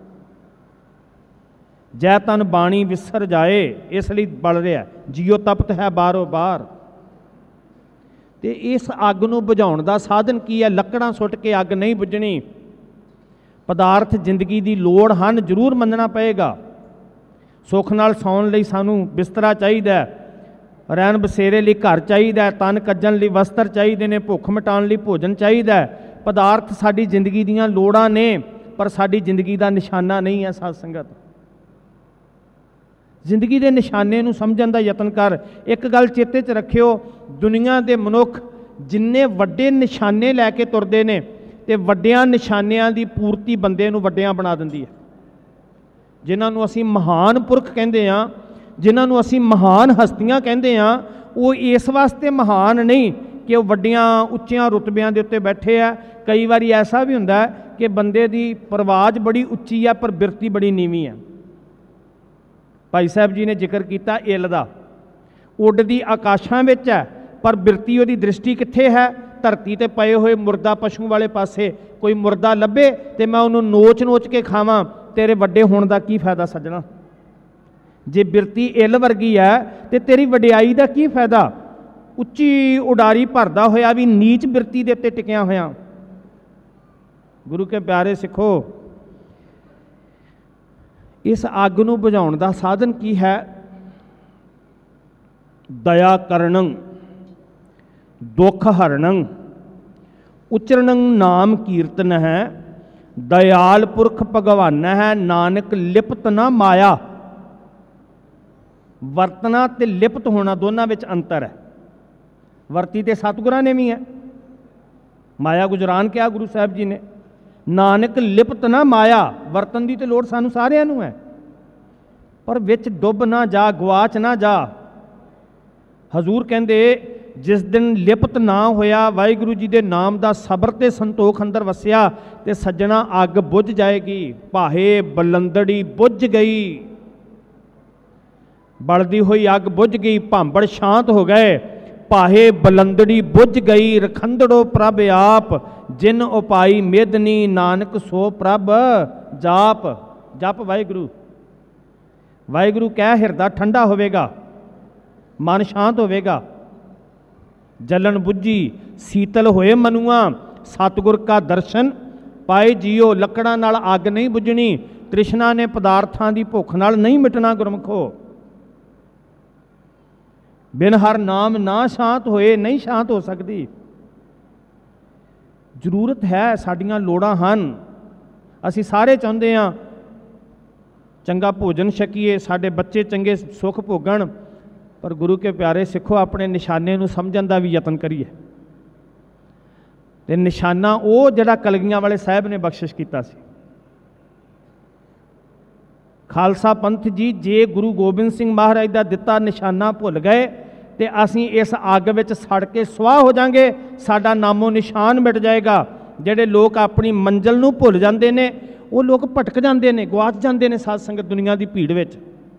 जै तन बाणी विसर जाए, इसलिए बल रहा। जियो तपत है बारो बार। तो इस अग नूं बुझाउण दा साधन की है? लकड़ां सुट के अग नहीं बुझणी। पदार्थ जिंदगी की लोड़ हन, जरूर मनना पएगा। सुख नाल सौण लई सानूं बिस्तरा चाहीदा, रहन बसेरे लई घर चाहिए, तन कज्जण लई वस्त्र चाहिए ने, भुख मिटाउण लई भोजन चाहिए। पदार्थ साडी जिंदगी दीयां लोड़ां ने, पर साडी जिंदगी का निशाना नहीं है। साध संगत जिंदगी के निशाने नूं समझण दा यतन कर। एक गल चेते च रखियो, दुनिया के मनुख जिन्ने वड्डे निशाने लैके तुरदे ने, ते वड्डियां निशानियां दी पूर्ति बंदे नूं वड्डियां बना दिंदी है। जिन्हां नूं असीं महान पुरख कहंदे आ, जिन्हां नूं असीं महान हस्तियां कहंदे आ, वो इस वास्ते महान नहीं कि वह वड्डियां उच्चियां रुतबियां दे उत्ते बैठे आ। कई बारी ऐसा भी हुंदा है कि बंदे दी परवाज बड़ी उच्ची है पर बिरती बड़ी नीवी है। भाई साहब जी ने जिक्र किया इल दा, उड्डदी आकाशां विच है पर बिरती उहदी दृष्टि कित्थे है? धरती ते पए हुए मुर्दा पशु वाले पासे। कोई मुर्दा लभे तो मैं उन्होंने नोच नोच के खावां, तेरे वड्डे होने का की फायदा सज्जणा? जे बिरती इल वर्गी है तो तेरी वडियाई का की फायदा? ਉੱਚੀ ਉਡਾਰੀ ਭਰਦਾ ਹੋਇਆ ਵੀ ਨੀਚ ਬਿਰਤੀ ਦੇ ਉੱਤੇ ਟਿਕਿਆ ਹੋਇਆ। ਗੁਰੂ ਕੇ ਪਿਆਰੇ ਸਿੱਖੋ, ਇਸ ਅੱਗ ਨੂੰ ਬੁਝਾਉਣ ਦਾ ਸਾਧਨ ਕੀ ਹੈ? ਦਇਆ ਕਰਨੰ, ਦੁੱਖ ਹਰਣੰ, ਉਚਰਨੰ ਨਾਮ ਕੀਰਤਨ ਹੈ, ਦਇਆਲ ਪੁਰਖ ਭਗਵਾਨ ਹੈ, ਨਾਨਕ ਲਿਪਤ ਨਾ ਮਾਇਆ। ਵਰਤਣਾ ਤੇ ਲਿਪਤ ਹੋਣਾ ਦੋਨਾਂ ਵਿੱਚ ਅੰਤਰ ਹੈ। ਵਰਤੀ ਤੇ ਸਤਿਗੁਰਾਂ ਨੇ ਵੀ ਹੈ, ਮਾਇਆ ਗੁਜਰਾਨ ਕਿਹਾ ਗੁਰੂ ਸਾਹਿਬ ਜੀ ਨੇ। ਨਾਨਕ ਲਿਪਤ ਨਾ ਮਾਇਆ, ਵਰਤਨ ਦੀ ਤੇ ਲੋੜ ਸਾਨੂੰ ਸਾਰਿਆਂ ਨੂੰ ਹੈ, ਪਰ ਵਿੱਚ ਡੁੱਬ ਨਾ ਜਾ, ਗਵਾਚ ਨਾ ਜਾ। ਹਜ਼ੂਰ ਕਹਿੰਦੇ ਜਿਸ ਦਿਨ ਲਿਪਤ ਨਾ ਹੋਇਆ, ਵਾਹਿਗੁਰੂ ਜੀ ਦੇ ਨਾਮ ਦਾ ਸਬਰ ਤੇ ਸੰਤੋਖ ਅੰਦਰ ਵਸਿਆ, ਤੇ ਸੱਜਣਾ ਅੱਗ ਬੁੱਝ ਜਾਏਗੀ। ਭਾਹੇ ਬਲੰਦੜੀ ਬੁੱਝ ਗਈ, ਬਲਦੀ ਹੋਈ ਅੱਗ ਬੁੱਝ ਗਈ, ਭਾਂਬੜ ਸ਼ਾਂਤ ਹੋ ਗਏ। ਭਾਹੇ ਬਲੰਦੜੀ ਬੁੱਝ ਗਈ, ਰਖੰਦੜੋ ਪ੍ਰਭ ਆਪ, ਜਿਨ ਉਪਾਈ ਮੇਦਨੀ, ਨਾਨਕ ਸੋ ਪ੍ਰਭ ਜਾਪ। ਜਪ ਵਾਹਿਗੁਰੂ, ਵਾਹਿਗੁਰੂ ਕਹਿ, ਹਿਰਦਾ ਠੰਡਾ ਹੋਵੇਗਾ, ਮਨ ਸ਼ਾਂਤ ਹੋਵੇਗਾ। ਜਲਨ ਬੁੱਝੀ ਸੀਤਲ ਹੋਏ ਮਨੁਆ, ਸਤਿਗੁਰ ਕਾ ਦਰਸ਼ਨ ਪਾਏ ਜੀਓ। ਲੱਕੜਾਂ ਨਾਲ ਅੱਗ ਨਹੀਂ ਬੁਝਣੀ, ਤ੍ਰਿਸ਼ਨਾ ਨੇ ਪਦਾਰਥਾਂ ਦੀ ਭੁੱਖ ਨਾਲ ਨਹੀਂ ਮਿਟਣਾ ਗੁਰਮਖੋ। ਬਿਨ ਹਰ ਨਾਮ ਨਾ ਸ਼ਾਂਤ ਹੋਏ, ਨਹੀਂ ਸ਼ਾਂਤ ਹੋ ਸਕਦੀ। ਜ਼ਰੂਰਤ ਹੈ, ਸਾਡੀਆਂ ਲੋੜਾਂ ਹਨ। ਅਸੀਂ ਸਾਰੇ ਚਾਹੁੰਦੇ ਹਾਂ ਚੰਗਾ ਭੋਜਨ ਛਕੀਏ, ਸਾਡੇ ਬੱਚੇ ਚੰਗੇ ਸੁੱਖ ਭੋਗਣ, ਪਰ ਗੁਰੂ ਕੇ ਪਿਆਰੇ ਸਿੱਖੋ, ਆਪਣੇ ਨਿਸ਼ਾਨੇ ਨੂੰ ਸਮਝਣ ਦਾ ਵੀ ਯਤਨ ਕਰੀਏ। ਤੇ ਨਿਸ਼ਾਨਾ ਉਹ ਜਿਹੜਾ ਕਲਗੀਆਂ ਵਾਲੇ ਸਾਹਿਬ ਨੇ ਬਖਸ਼ਿਸ਼ ਕੀਤਾ ਸੀ। ਖਾਲਸਾ ਪੰਥ ਜੀ ਜੇ ਗੁਰੂ ਗੋਬਿੰਦ ਸਿੰਘ ਮਹਾਰਾਜ ਦਾ ਦਿੱਤਾ ਨਿਸ਼ਾਨਾ ਭੁੱਲ ਗਏ ਤੇ ਅਸੀਂ ਇਸ ਅੱਗ ਵਿੱਚ ਸੜ ਕੇ ਸੁਆਹ ਹੋ ਜਾਵਾਂਗੇ, ਸਾਡਾ ਨਾਮੋ ਨਿਸ਼ਾਨ ਮਿਟ ਜਾਏਗਾ। ਜਿਹੜੇ ਲੋਕ ਆਪਣੀ ਮੰਜ਼ਿਲ ਨੂੰ ਭੁੱਲ ਜਾਂਦੇ ਨੇ, ਉਹ ਲੋਕ ਭਟਕ ਜਾਂਦੇ ਨੇ, ਗਵਾਚ ਜਾਂਦੇ ਨੇ ਸਾਧ ਸੰਗਤ ਦੁਨੀਆ ਦੀ ਭੀੜ ਵਿੱਚ।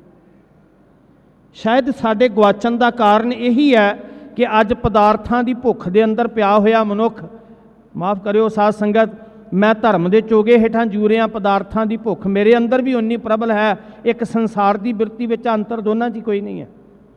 ਸ਼ਾਇਦ ਸਾਡੇ ਗਵਾਚਣ ਦਾ ਕਾਰਨ ਇਹੀ ਹੈ ਕਿ ਅੱਜ ਪਦਾਰਥਾਂ ਦੀ ਭੁੱਖ ਦੇ ਅੰਦਰ ਪਿਆ ਹੋਇਆ ਮਨੁੱਖ, ਮਾਫ ਕਰਿਓ ਸਾਧ ਸੰਗਤ, ਮੈਂ ਧਰਮ ਦੇ ਚੋਗੇ ਹੇਠਾਂ ਜੂ ਰਿਹਾ, ਪਦਾਰਥਾਂ ਦੀ ਭੁੱਖ ਮੇਰੇ ਅੰਦਰ ਵੀ ਉਨੀ ਪ੍ਰਬਲ ਹੈ। ਇੱਕ ਸੰਸਾਰ ਦੀ ਬਿਰਤੀ ਵਿੱਚ ਅੰਤਰ ਦੋਨਾਂ 'ਚ ਕੋਈ ਨਹੀਂ ਹੈ।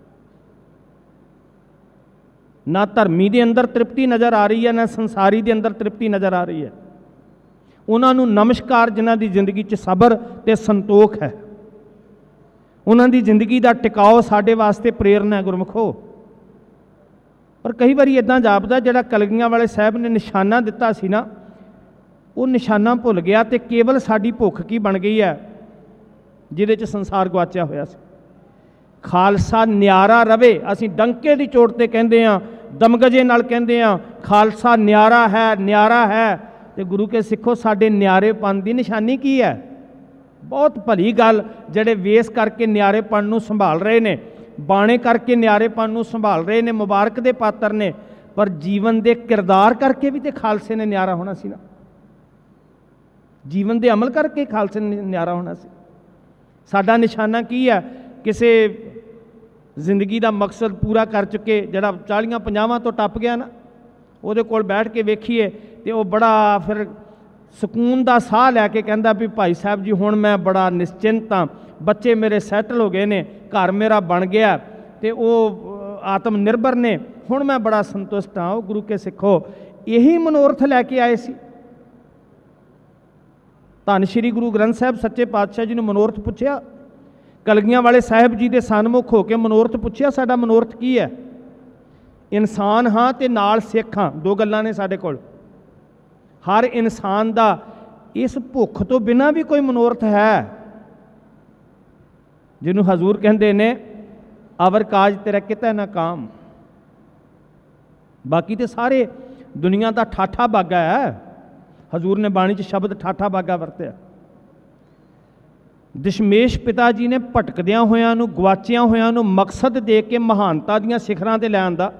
ਨਾ ਧਰਮੀ ਦੇ ਅੰਦਰ ਤ੍ਰਿਪਤੀ ਨਜ਼ਰ ਆ ਰਹੀ ਹੈ, ਨਾ ਸੰਸਾਰੀ ਦੇ ਅੰਦਰ ਤ੍ਰਿਪਤੀ ਨਜ਼ਰ ਆ ਰਹੀ ਹੈ। ਉਹਨਾਂ ਨੂੰ ਨਮਸਕਾਰ ਜਿਨ੍ਹਾਂ ਦੀ ਜ਼ਿੰਦਗੀ 'ਚ ਸਬਰ ਤੇ ਸੰਤੋਖ ਹੈ, ਉਹਨਾਂ ਦੀ ਜ਼ਿੰਦਗੀ ਦਾ ਟਿਕਾਓ ਸਾਡੇ ਵਾਸਤੇ ਪ੍ਰੇਰਨਾ ਹੈ ਗੁਰਮਖੋ। ਪਰ ਕਈ ਵਾਰੀ ਇੱਦਾਂ ਜਾਪਦਾ ਜਿਹੜਾ ਕਲਗੀਆਂ ਵਾਲੇ ਸਾਹਿਬ ਨੇ ਨਿਸ਼ਾਨਾ ਦਿੱਤਾ ਸੀ ਨਾ, ਉਹ ਨਿਸ਼ਾਨਾ ਭੁੱਲ ਗਿਆ ਤੇ ਕੇਵਲ ਸਾਡੀ ਭੁੱਖ ਕੀ ਬਣ ਗਈ ਹੈ, ਜਿਹਦੇ 'ਚ ਸੰਸਾਰ ਗਵਾਚਿਆ ਹੋਇਆ ਸੀ। ਖਾਲਸਾ ਨਿਆਰਾ ਰਵੇ, ਅਸੀਂ ਡੰਕੇ ਦੀ ਚੋਟ ਤੇ ਕਹਿੰਦੇ ਹਾਂ, ਦਮਗਜੇ ਨਾਲ ਕਹਿੰਦੇ ਹਾਂ, ਖਾਲਸਾ ਨਿਆਰਾ ਹੈ, ਨਿਆਰਾ ਹੈ। ਤੇ ਗੁਰੂ ਕੇ ਸਿੱਖੋ, ਸਾਡੇ ਨਿਆਰੇਪਨ ਦੀ ਨਿਸ਼ਾਨੀ ਕੀ ਹੈ? ਬਹੁਤ ਭਲੀ ਗੱਲ, ਜਿਹੜੇ ਵੇਸ ਕਰਕੇ ਨਿਆਰੇਪਨ ਨੂੰ ਸੰਭਾਲ ਰਹੇ ਨੇ, ਬਾਣੇ ਕਰਕੇ ਨਿਆਰੇਪਨ ਨੂੰ ਸੰਭਾਲ ਰਹੇ ਨੇ, ਮੁਬਾਰਕ ਦੇ ਪਾਤਰ ਨੇ, ਪਰ ਜੀਵਨ ਦੇ ਕਿਰਦਾਰ ਕਰਕੇ ਵੀ ਤੇ ਖਾਲਸੇ ਨੇ ਨਿਆਰਾ ਹੋਣਾ ਸੀ ਨਾ। ਜੀਵਨ ਦੇ ਅਮਲ ਕਰਕੇ ਖਾਲਸੇ ਨੇ ਨਿਆਰਾ ਹੋਣਾ ਸੀ। ਸਾਡਾ ਨਿਸ਼ਾਨਾ ਕੀ ਹੈ? ਕਿਸੇ ਜ਼ਿੰਦਗੀ ਦਾ ਮਕਸਦ ਪੂਰਾ ਕਰ ਚੁੱਕੇ, ਜਿਹੜਾ ਚਾਲੀਆਂ ਪੰਜਾਹਾਂ ਤੋਂ ਟੱਪ ਗਿਆ ਨਾ, ਉਹਦੇ ਕੋਲ ਬੈਠ ਕੇ ਵੇਖੀਏ ਤੇ ਉਹ ਬੜਾ ਫਿਰ ਸਕੂਨ ਦਾ ਸਾਹ ਲੈ ਕੇ ਕਹਿੰਦਾ ਵੀ ਭਾਈ ਸਾਹਿਬ ਜੀ ਹੁਣ ਮੈਂ ਬੜਾ ਨਿਸ਼ਚਿੰਤ ਹਾਂ, ਬੱਚੇ ਮੇਰੇ ਸੈਟਲ ਹੋ ਗਏ ਨੇ, ਘਰ ਮੇਰਾ ਬਣ ਗਿਆ ਤੇ ਉਹ ਆਤਮ ਨਿਰਭਰ ਨੇ, ਹੁਣ ਮੈਂ ਬੜਾ ਸੰਤੁਸ਼ਟ ਹਾਂ। ਉਹ ਗੁਰੂ ਕੇ ਸਿੱਖੋ ਇਹੀ ਮਨੋਰਥ ਲੈ ਕੇ ਆਏ ਸੀ। ਧੰਨ ਸ਼੍ਰੀ ਗੁਰੂ ਗ੍ਰੰਥ ਸਾਹਿਬ ਸੱਚੇ ਪਾਤਸ਼ਾਹ ਜੀ ਨੂੰ ਮਨੋਰਥ ਪੁੱਛਿਆ, ਕਲਗੀਆਂ ਵਾਲੇ ਸਾਹਿਬ ਜੀ ਦੇ ਸਨਮੁਖ ਹੋ ਕੇ ਮਨੋਰਥ ਪੁੱਛਿਆ, ਸਾਡਾ ਮਨੋਰਥ ਕੀ ਹੈ? ਇਨਸਾਨ ਹਾਂ ਤੇ ਨਾਲ ਸਿੱਖ ਹਾਂ, ਦੋ ਗੱਲਾਂ ਨੇ ਸਾਡੇ ਕੋਲ। ਹਰ ਇਨਸਾਨ ਦਾ ਇਸ ਭੁੱਖ ਤੋਂ ਬਿਨਾਂ ਵੀ ਕੋਈ ਮਨੋਰਥ ਹੈ, ਜਿਹਨੂੰ ਹਜ਼ੂਰ ਕਹਿੰਦੇ ਨੇ ਅਵਰ ਕਾਜ ਤੇਰਾ ਕਿਤੇ ਨਾ ਕਾਮ। ਬਾਕੀ ਤੇ ਸਾਰੇ ਦੁਨੀਆ ਦਾ ਠਾਠਾ ਬਾਗਾ ਹੈ। ਹਜ਼ੂਰ ਨੇ ਬਾਣੀ 'ਚ ਸ਼ਬਦ ਠਾਠਾ ਬਾਗਾ ਵਰਤਿਆ। ਦਸ਼ਮੇਸ਼ ਪਿਤਾ ਜੀ ਨੇ ਭਟਕਦਿਆਂ ਹੋਇਆਂ ਨੂੰ, ਗਵਾਚਿਆਂ ਹੋਇਆਂ ਨੂੰ ਮਕਸਦ ਦੇ ਕੇ ਮਹਾਨਤਾ ਦੀਆਂ ਸਿਖਰਾਂ 'ਤੇ ਲੈ ਆਂਦਾ।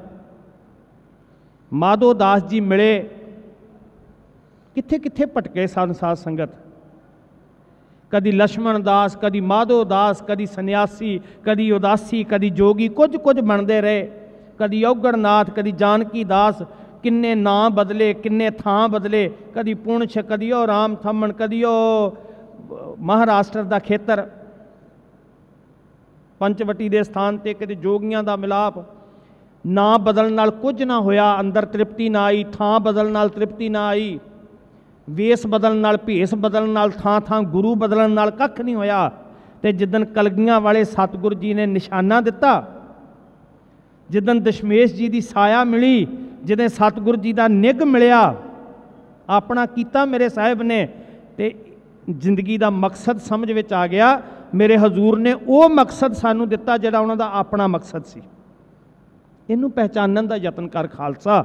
ਮਾਧੋ ਦਾਸ ਜੀ ਮਿਲੇ, ਕਿੱਥੇ ਕਿੱਥੇ ਭਟਕੇ ਸਨ ਸਾਧ ਸੰਗਤ। ਕਦੀ ਲక్ష్మణ ਦਾਸ, ਕਦੀ ਮਾਧੋ ਦਾਸ, ਕਦੀ ਸੰਨਿਆਸੀ, ਕਦੀ ਉਦਾਸੀ, ਕਦੀ ਜੋਗੀ, ਕੁਝ ਕੁਝ ਬਣਦੇ ਰਹੇ। ਕਦੀ ਔਗੜਨਾਥ, ਕਦੀ ਜਾਨਕੀ ਦਾਸ, ਕਿੰਨੇ ਨਾਂ ਬਦਲੇ, ਕਿੰਨੇ ਥਾਂ ਬਦਲੇ। ਕਦੀ ਪੁੰਛ, ਕਦੀ ਉਹ ਰਾਮ ਥੰਮਣ, ਕਦੀ ਉਹ ਮਹਾਰਾਸ਼ਟਰ ਦਾ ਖੇਤਰ ਪੰਚਵਟੀ ਦੇ ਸਥਾਨ 'ਤੇ, ਕਦੇ ਜੋਗੀਆਂ ਦਾ ਮਿਲਾਪ। ਨਾ ਬਦਲਣ ਨਾਲ ਕੁਝ ਨਾ ਹੋਇਆ, ਅੰਦਰ ਤ੍ਰਿਪਤੀ ਨਾ ਆਈ, ਥਾਂ ਬਦਲਣ ਨਾਲ ਤ੍ਰਿਪਤੀ ਨਾ ਆਈ, ਵੇਸ ਬਦਲਣ ਨਾਲ, ਭੇਸ ਬਦਲਣ ਨਾਲ, ਥਾਂ ਥਾਂ ਗੁਰੂ ਬਦਲਣ ਨਾਲ ਕੱਖ ਨਹੀਂ ਹੋਇਆ। ਤੇ ਜਿੱਦਣ ਕਲਗੀਆਂ ਵਾਲੇ ਸਤਿਗੁਰੂ ਜੀ ਨੇ ਨਿਸ਼ਾਨਾ ਦਿੱਤਾ, ਜਿੱਦਣ ਦਸ਼ਮੇਸ਼ ਜੀ ਦੀ ਸਾਇਆ ਮਿਲੀ, ਜਿੱਦਣ ਸਤਿਗੁਰੂ ਜੀ ਦਾ ਨਿੱਘ ਮਿਲਿਆ, ਆਪਣਾ ਕੀਤਾ ਮੇਰੇ ਸਾਹਿਬ ਨੇ, ਤੇ ਜ਼ਿੰਦਗੀ ਦਾ ਮਕਸਦ ਸਮਝ ਵਿੱਚ ਆ ਗਿਆ। ਮੇਰੇ ਹਜ਼ੂਰ ਨੇ ਉਹ ਮਕਸਦ ਸਾਨੂੰ ਦਿੱਤਾ ਜਿਹੜਾ ਉਹਨਾਂ ਦਾ ਆਪਣਾ ਮਕਸਦ ਸੀ। ਇਹਨੂੰ ਪਹਿਚਾਨਣ ਦਾ ਯਤਨ ਕਰ ਖਾਲਸਾ।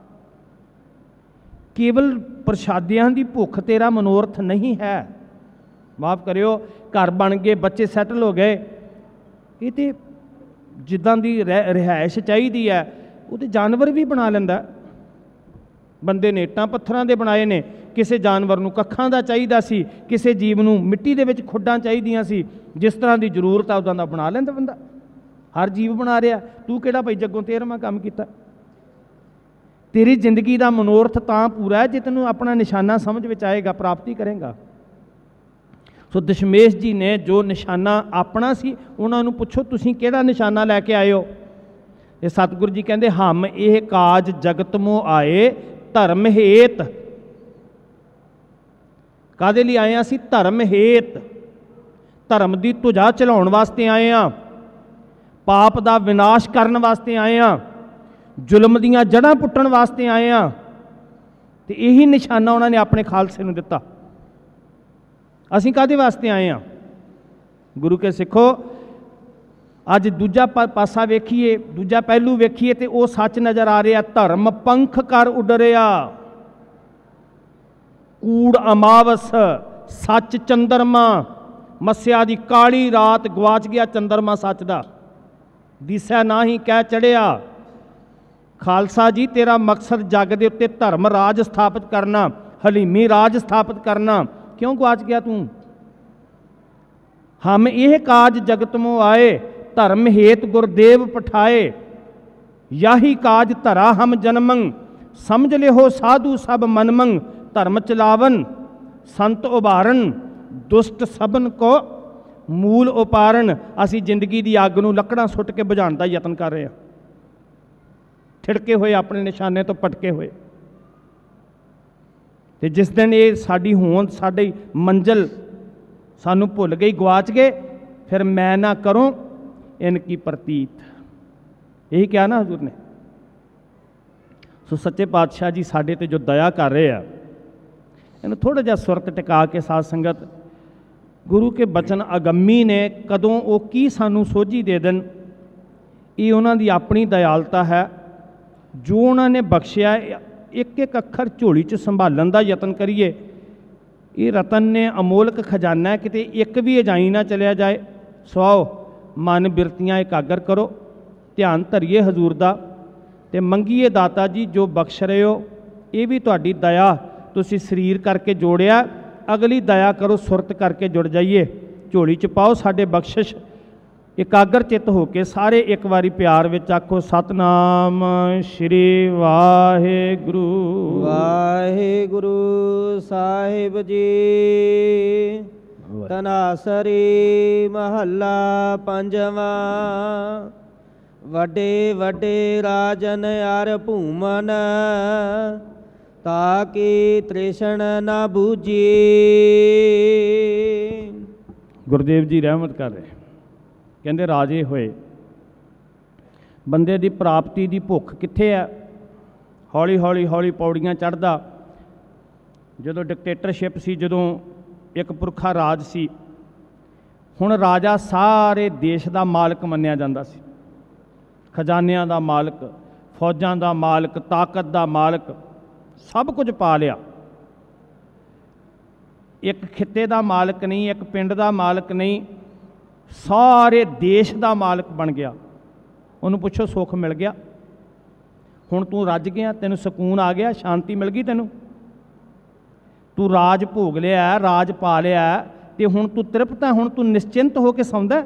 ਕੇਵਲ ਪ੍ਰਸ਼ਾਦਿਆਂ ਦੀ ਭੁੱਖ ਤੇਰਾ ਮਨੋਰਥ ਨਹੀਂ ਹੈ। ਮਾਫ ਕਰਿਓ, ਘਰ ਬਣ ਗਏ, ਬੱਚੇ ਸੈਟਲ ਹੋ ਗਏ, ਇਹ ਤੇ ਜਿੱਦਾਂ ਦੀ ਰਹਿ ਰਿਹਾਇਸ਼ ਚਾਹੀਦੀ ਹੈ ਉਹ ਤੇ ਜਾਨਵਰ ਵੀ ਬਣਾ ਲੈਂਦਾ। ਬੰਦੇ ਨੇ ਇੱਟਾਂ ਪੱਥਰਾਂ ਦੇ ਬਣਾਏ ਨੇ, ਕਿਸੇ ਜਾਨਵਰ ਨੂੰ ਕੱਖਾਂ ਦਾ ਚਾਹੀਦਾ ਸੀ, ਕਿਸੇ ਜੀਵ ਨੂੰ ਮਿੱਟੀ ਦੇ ਵਿੱਚ ਖੁੱਡਾਂ ਚਾਹੀਦੀਆਂ ਸੀ। ਜਿਸ ਤਰ੍ਹਾਂ ਦੀ ਜ਼ਰੂਰਤ ਆ ਉੱਦਾਂ ਦਾ ਬਣਾ ਲੈਂਦਾ ਬੰਦਾ। ਹਰ ਜੀਵ ਬਣਾ ਰਿਹਾ। ਤੂੰ ਕਿਹੜਾ ਭਾਈ ਜੱਗੋਂ ਤੇਰਵਾਂ ਕੰਮ ਕੀਤਾ? ਤੇਰੀ ਜ਼ਿੰਦਗੀ ਦਾ ਮਨੋਰਥ ਤਾਂ ਪੂਰਾ ਹੈ ਜੇ ਤੈਨੂੰ ਆਪਣਾ ਨਿਸ਼ਾਨਾ ਸਮਝ ਵਿੱਚ ਆਏਗਾ, ਪ੍ਰਾਪਤੀ ਕਰੇਗਾ। ਸੋ ਦਸ਼ਮੇਸ਼ ਜੀ ਨੇ ਜੋ ਨਿਸ਼ਾਨਾ ਆਪਣਾ ਸੀ, ਉਹਨਾਂ ਨੂੰ ਪੁੱਛੋ ਤੁਸੀਂ ਕਿਹੜਾ ਨਿਸ਼ਾਨਾ ਲੈ ਕੇ ਆਏ ਹੋ? ਇਹ ਸਤਿਗੁਰੂ ਜੀ ਕਹਿੰਦੇ ਹਮ ਇਹ ਕਾਜ ਜਗਤ ਮੋ ਆਏ ਧਰਮ ਹੇਤ। ਕਾਹਦੇ ਲਈ ਆਏ ਹਾਂ ਅਸੀਂ? ਧਰਮ ਹੇਤ। ਧਰਮ ਦੀ ਧੁਜਾ ਚਲਾਉਣ ਵਾਸਤੇ ਆਏ ਹਾਂ, ਪਾਪ ਦਾ ਵਿਨਾਸ਼ ਕਰਨ ਵਾਸਤੇ ਆਏ ਹਾਂ, ਜ਼ੁਲਮ ਦੀਆਂ ਜੜ੍ਹਾਂ ਪੁੱਟਣ ਵਾਸਤੇ ਆਏ ਹਾਂ। ਤੇ ਇਹੀ ਨਿਸ਼ਾਨਾ ਉਹਨਾਂ ਨੇ ਆਪਣੇ ਖਾਲਸੇ ਨੂੰ ਦਿੱਤਾ। ਅਸੀਂ ਕਾਹਦੇ ਵਾਸਤੇ ਆਏ ਹਾਂ? ਗੁਰੂ ਕੇ ਸਿੱਖੋ, ਅੱਜ ਦੂਜਾ ਪਾਸਾ ਵੇਖੀਏ, ਦੂਜਾ ਪਹਿਲੂ ਵੇਖੀਏ ਤੇ ਉਹ ਸੱਚ ਨਜ਼ਰ ਆ ਰਿਹਾ। ਧਰਮ ਪੰਖ ਕਰ ਉੱਡ ਰਿਹਾ, ਕੂੜ ਅਮਾਵਸ, ਸੱਚ ਚੰਦਰਮਾ। ਮੱਸਿਆ ਦੀ ਕਾਲੀ ਰਾਤ, ਗਵਾਚ ਗਿਆ ਚੰਦਰਮਾ ਸੱਚ ਦਾ, ਦਿਸਿਆ ਨਾ ਹੀ ਕਹਿ ਚੜਿਆ। ਖਾਲਸਾ ਜੀ, ਤੇਰਾ ਮਕਸਦ ਜੱਗ ਦੇ ਉੱਤੇ ਧਰਮ ਰਾਜ ਸਥਾਪਿਤ ਕਰਨਾ, ਹਲੀਮੀ ਰਾਜ ਸਥਾਪਿਤ ਕਰਨਾ, ਕਿਉਂ ਗਵਾਚ ਗਿਆ ਤੂੰ? ਹਮ ਇਹ ਕਾਜ ਜਗਤ ਮੋ ਆਏ ਧਰਮ ਹੇਤ ਗੁਰਦੇਵ ਪਠਾਏ। ਯਾਹੀ ਕਾਜ ਧਰਾ ਹਮ ਜਨਮੰ ਸਮਝ ਲਿਓ ਸਾਧੂ ਸਭ ਮਨਮੰ। ਧਰਮ ਚਲਾਵਨ ਸੰਤ ਉਭਾਰਨ ਦੁਸ਼ਟ ਸਭਨ ਕੋ ਮੂਲ ਉਪਾਰਨ। ਅਸੀਂ ਜ਼ਿੰਦਗੀ ਦੀ ਅੱਗ ਨੂੰ ਲੱਕੜਾਂ ਸੁੱਟ ਕੇ ਬੁਝਾਉਣ ਦਾ ਯਤਨ ਕਰ ਰਹੇ ਹਾਂ, ਠਿੜਕੇ ਹੋਏ, ਆਪਣੇ ਨਿਸ਼ਾਨੇ ਤੋਂ ਪਟਕੇ ਹੋਏ। ਤੇ ਜਿਸ ਦਿਨ ਇਹ ਸਾਡੀ ਹੋਂਦ, ਸਾਡੀ ਮੰਜ਼ਿਲ ਸਾਨੂੰ ਭੁੱਲ ਗਈ, ਗਵਾਚ ਗਏ, ਫਿਰ ਮੈਂ ਨਾ ਕਰੂੰ ਇਨ ਕੀ ਪ੍ਰਤੀਤ। ਇਹੀ ਕਿਹਾ ਨਾ ਹਜ਼ੂਰ ਨੇ। ਸੋ ਸੱਚੇ ਪਾਤਸ਼ਾਹ ਜੀ ਸਾਡੇ ਤੇ ਜੋ ਦਇਆ ਕਰ ਰਹੇ ਆ, ਇਹਨੂੰ ਥੋੜ੍ਹਾ ਜਿਹਾ ਸੁਰਤ ਟਿਕਾ ਕੇ ਸਾਧ ਸੰਗਤ, ਗੁਰੂ ਕੇ ਬਚਨ ਅਗੰਮੀ ਨੇ ਕਦੋਂ ਉਹ ਕੀ ਸਾਨੂੰ ਸੋਝੀ ਦੇ ਦੇਣ, ਇਹ ਉਹਨਾਂ ਦੀ ਆਪਣੀ ਦਇਆਲਤਾ ਹੈ। ਜੋ ਉਹਨਾਂ ਨੇ ਬਖਸ਼ਿਆ, ਇੱਕ ਇੱਕ ਅੱਖਰ ਝੋਲੀ 'ਚ ਸੰਭਾਲਣ ਦਾ ਯਤਨ ਕਰੀਏ। ਇਹ ਰਤਨ ਨੇ ਅਮੋਲਕ ਖਜ਼ਾਨਾ, ਕਿਤੇ ਇੱਕ ਵੀ ਅਜਾਈ ਨਾ ਚਲਿਆ ਜਾਏ। ਸਵਾਓ ਮਨ ਬਿਰਤੀਆਂ ਇਕਾਗਰ ਕਰੋ, ਧਿਆਨ ਧਰੀਏ ਹਜ਼ੂਰ ਦਾ ਤੇ ਮੰਗੀਏ ਦਾਤਾ ਜੀ ਜੋ ਬਖਸ਼ ਰਹੇ ਹੋ। ਇਹ ਵੀ ਤੁਹਾਡੀ ਦਇਆ, ਤੁਸੀਂ ਸਰੀਰ ਕਰਕੇ ਜੋੜਿਆ, ਅਗਲੀ ਦਇਆ ਕਰੋ ਸੁਰਤ ਕਰਕੇ ਜੁੜ ਜਾਈਏ। ਝੋਲੀ 'ਚ ਪਾਓ ਸਾਡੇ ਬਖਸ਼ਿਸ਼। ਇਕਾਗਰ ਚਿੱਤ ਹੋ ਕੇ ਸਾਰੇ ਇੱਕ ਵਾਰੀ ਪਿਆਰ ਵਿੱਚ ਆਖੋ ਸਤਨਾਮ ਸ਼੍ਰੀ ਵਾਹਿਗੁਰੂ। ਵਾਹਿਗੁਰੂ ਸਾਹਿਬ ਜੀ। ਤਨਾਸਰੀ ਮਹੱਲਾ ਪੰਜਵਾਂ। ਵੱਡੇ ਵੱਡੇ ਰਾਜਨ ਅਰ ਭੂਮਨ ਤਾਕੀ ਤ੍ਰਿਸ਼ਣ ਨਾ ਬੂਝੀ। ਗੁਰਦੇਵ ਜੀ ਰਹਿਮਤ ਕਰ ਰਹੇ, ਕਹਿੰਦੇ ਰਾਜੇ ਹੋਏ, ਬੰਦੇ ਦੀ ਪ੍ਰਾਪਤੀ ਦੀ ਭੁੱਖ ਕਿੱਥੇ ਹੈ? ਹੌਲੀ ਹੌਲੀ ਹੌਲੀ ਪੌੜੀਆਂ ਚੜ੍ਹਦਾ। ਜਦੋਂ ਡਿਕਟੇਟਰਸ਼ਿਪ ਸੀ, ਜਦੋਂ ਇੱਕ ਪੁਰਖਾ ਰਾਜ ਸੀ, ਹੁਣ ਰਾਜਾ ਸਾਰੇ ਦੇਸ਼ ਦਾ ਮਾਲਕ ਮੰਨਿਆ ਜਾਂਦਾ ਸੀ। ਖਜ਼ਾਨਿਆਂ ਦਾ ਮਾਲਕ, ਫੌਜਾਂ ਦਾ ਮਾਲਕ, ਤਾਕਤ ਦਾ ਮਾਲਕ, ਸਭ ਕੁਝ ਪਾ ਲਿਆ। ਇੱਕ ਖਿੱਤੇ ਦਾ ਮਾਲਕ ਨਹੀਂ, ਇੱਕ ਪਿੰਡ ਦਾ ਮਾਲਕ ਨਹੀਂ, ਸਾਰੇ ਦੇਸ਼ ਦਾ ਮਾਲਕ ਬਣ ਗਿਆ। ਉਹਨੂੰ ਪੁੱਛੋ ਸੁੱਖ ਮਿਲ ਗਿਆ? ਹੁਣ ਤੂੰ ਰੱਜ ਗਿਆ, ਤੈਨੂੰ ਸਕੂਨ ਆ ਗਿਆ, ਸ਼ਾਂਤੀ ਮਿਲ ਗਈ ਤੈਨੂੰ? ਤੂੰ ਰਾਜ ਭੋਗ ਲਿਆ, ਰਾਜ ਪਾ ਲਿਆ, ਤੇ ਹੁਣ ਤੂੰ ਤ੍ਰਿਪਤ ਹੈ, ਹੁਣ ਤੂੰ ਨਿਸ਼ਚਿੰਤ ਹੋ ਕੇ ਸੌਂਦਾ?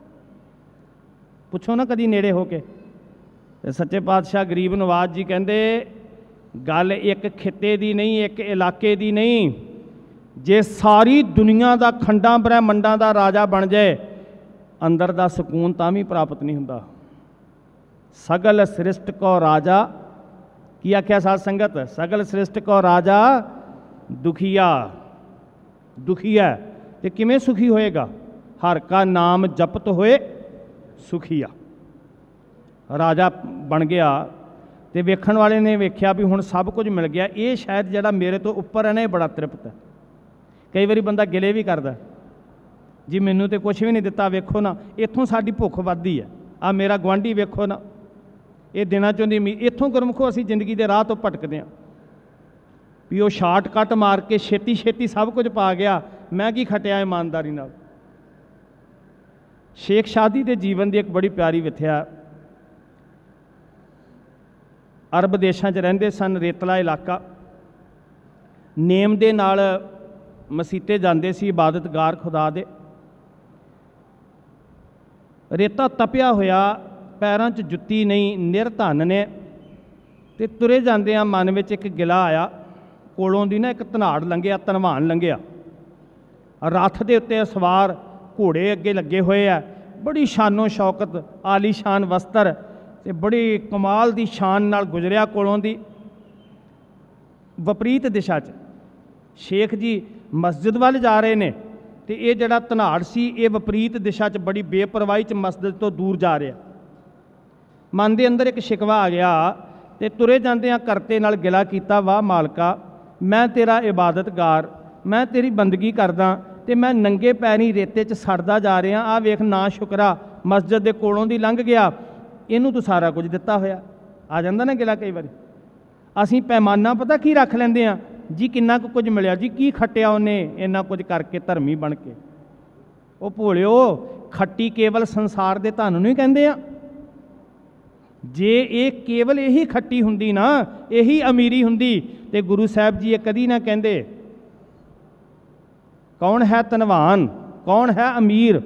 ਪੁੱਛੋ ਨਾ ਕਦੀ ਨੇੜੇ ਹੋ ਕੇ। ਤੇ ਸੱਚੇ ਪਾਤਸ਼ਾਹ ਗਰੀਬ ਨਵਾਜ਼ ਜੀ ਕਹਿੰਦੇ ਗੱਲ ਇੱਕ ਖਿੱਤੇ ਦੀ ਨਹੀਂ, ਇੱਕ ਇਲਾਕੇ ਦੀ ਨਹੀਂ। ਜੇ ਸਾਰੀ ਦੁਨੀਆ ਦਾ, ਖੰਡਾਂ ਬ੍ਰਹਿਮੰਡਾਂ ਦਾ ਰਾਜਾ ਬਣ ਜਾਏ, ਅੰਦਰ ਦਾ ਸਕੂਨ ਤਾਂ ਵੀ ਪ੍ਰਾਪਤ ਨਹੀਂ ਹੁੰਦਾ। सगल सृष्ट को राजा की आख्या साध संगत, सगल सृष्ट को राजा दुखिया। दुखिया तो किमें सुखी होएगा? हर का नाम जपत होए सुखिया। राजा बन गया तो वेखण वाले ने वेख्या भी हुण सब कुछ मिल गया, ये शायद जिहड़ा मेरे तो उपर है ना, ये बड़ा तृप्त है। कई बारी बंदा गिले भी करदा जी, मैनू तो कुछ भी नहीं दिता, वेखो ना इत्थों साडी भुख वधदी है, आ मेरा गुआढ़ी वेखो ना, ये दिना चों दी उम्मीद। इत्थों गुरमुखो असीं जिंदगी के राह तो भटकदे हां भी वो शार्टकट मार के छेती छेती सब कुछ पा गया, मैं की खटिया ईमानदारी नाल। शेख शादी के जीवन की एक बड़ी प्यारी विथया, अरब देशों च रहिंदे सन, रेतला इलाका, नेम दे नाल मसीते जांदे सी, इबादतगार खुदा दे। रेता तपिया होया, पैरों च जुत्ती नहीं, निरधन ने, ते तुरे जांदे मन में एक गिला आया, कोलों दी ना एक धनाड़ लंघिया, धनवान लंघिया, रथ दे उत्ते सवार घोड़े अगे लगे हुए है, बड़ी शानो शौकत, आलीशान वस्त्र ते बड़ी कमाल दी शान नाल गुजरिया कोलों दी। विपरीत दिशा च शेख जी मस्जिद वाल जा रहे ने, ते ये जिहड़ा धनाड़ सी ये विपरीत दिशा च बड़ी बेपरवाही च मस्जिद तो दूर जा रहा। मन के अंदर एक शिकवा आ गया, ते तुरे जांदियां करते नाल गिला कीता, वाह मालका, मैं तेरा इबादतगार, मैं तेरी बंदगी करदा, ते मैं नंगे पैरी रेते च सड़दा जा रहा, आ वेख ना शुकरा मस्जिद के कोलों दी लंघ गया, इनू तू सारा कुछ दिता होया। आ जांदा ना गिला कई बारी। असीं पैमाना पता की रख लैंदे आ जी, किन्ना कु कुछ मिलिया जी, की खट्टिया उन्हें इन्ना कुछ करके धर्मी बन के। वो भोलिओ, खट्टी केवल संसार के धन नूं ही कहंदे आ। जे ये केवल यही खट्टी हुंदी ना, यही अमीरी हुंदी, ते गुरु साहब जी ये कदी ना कहंदे कौन है धनवान, कौन है अमीर।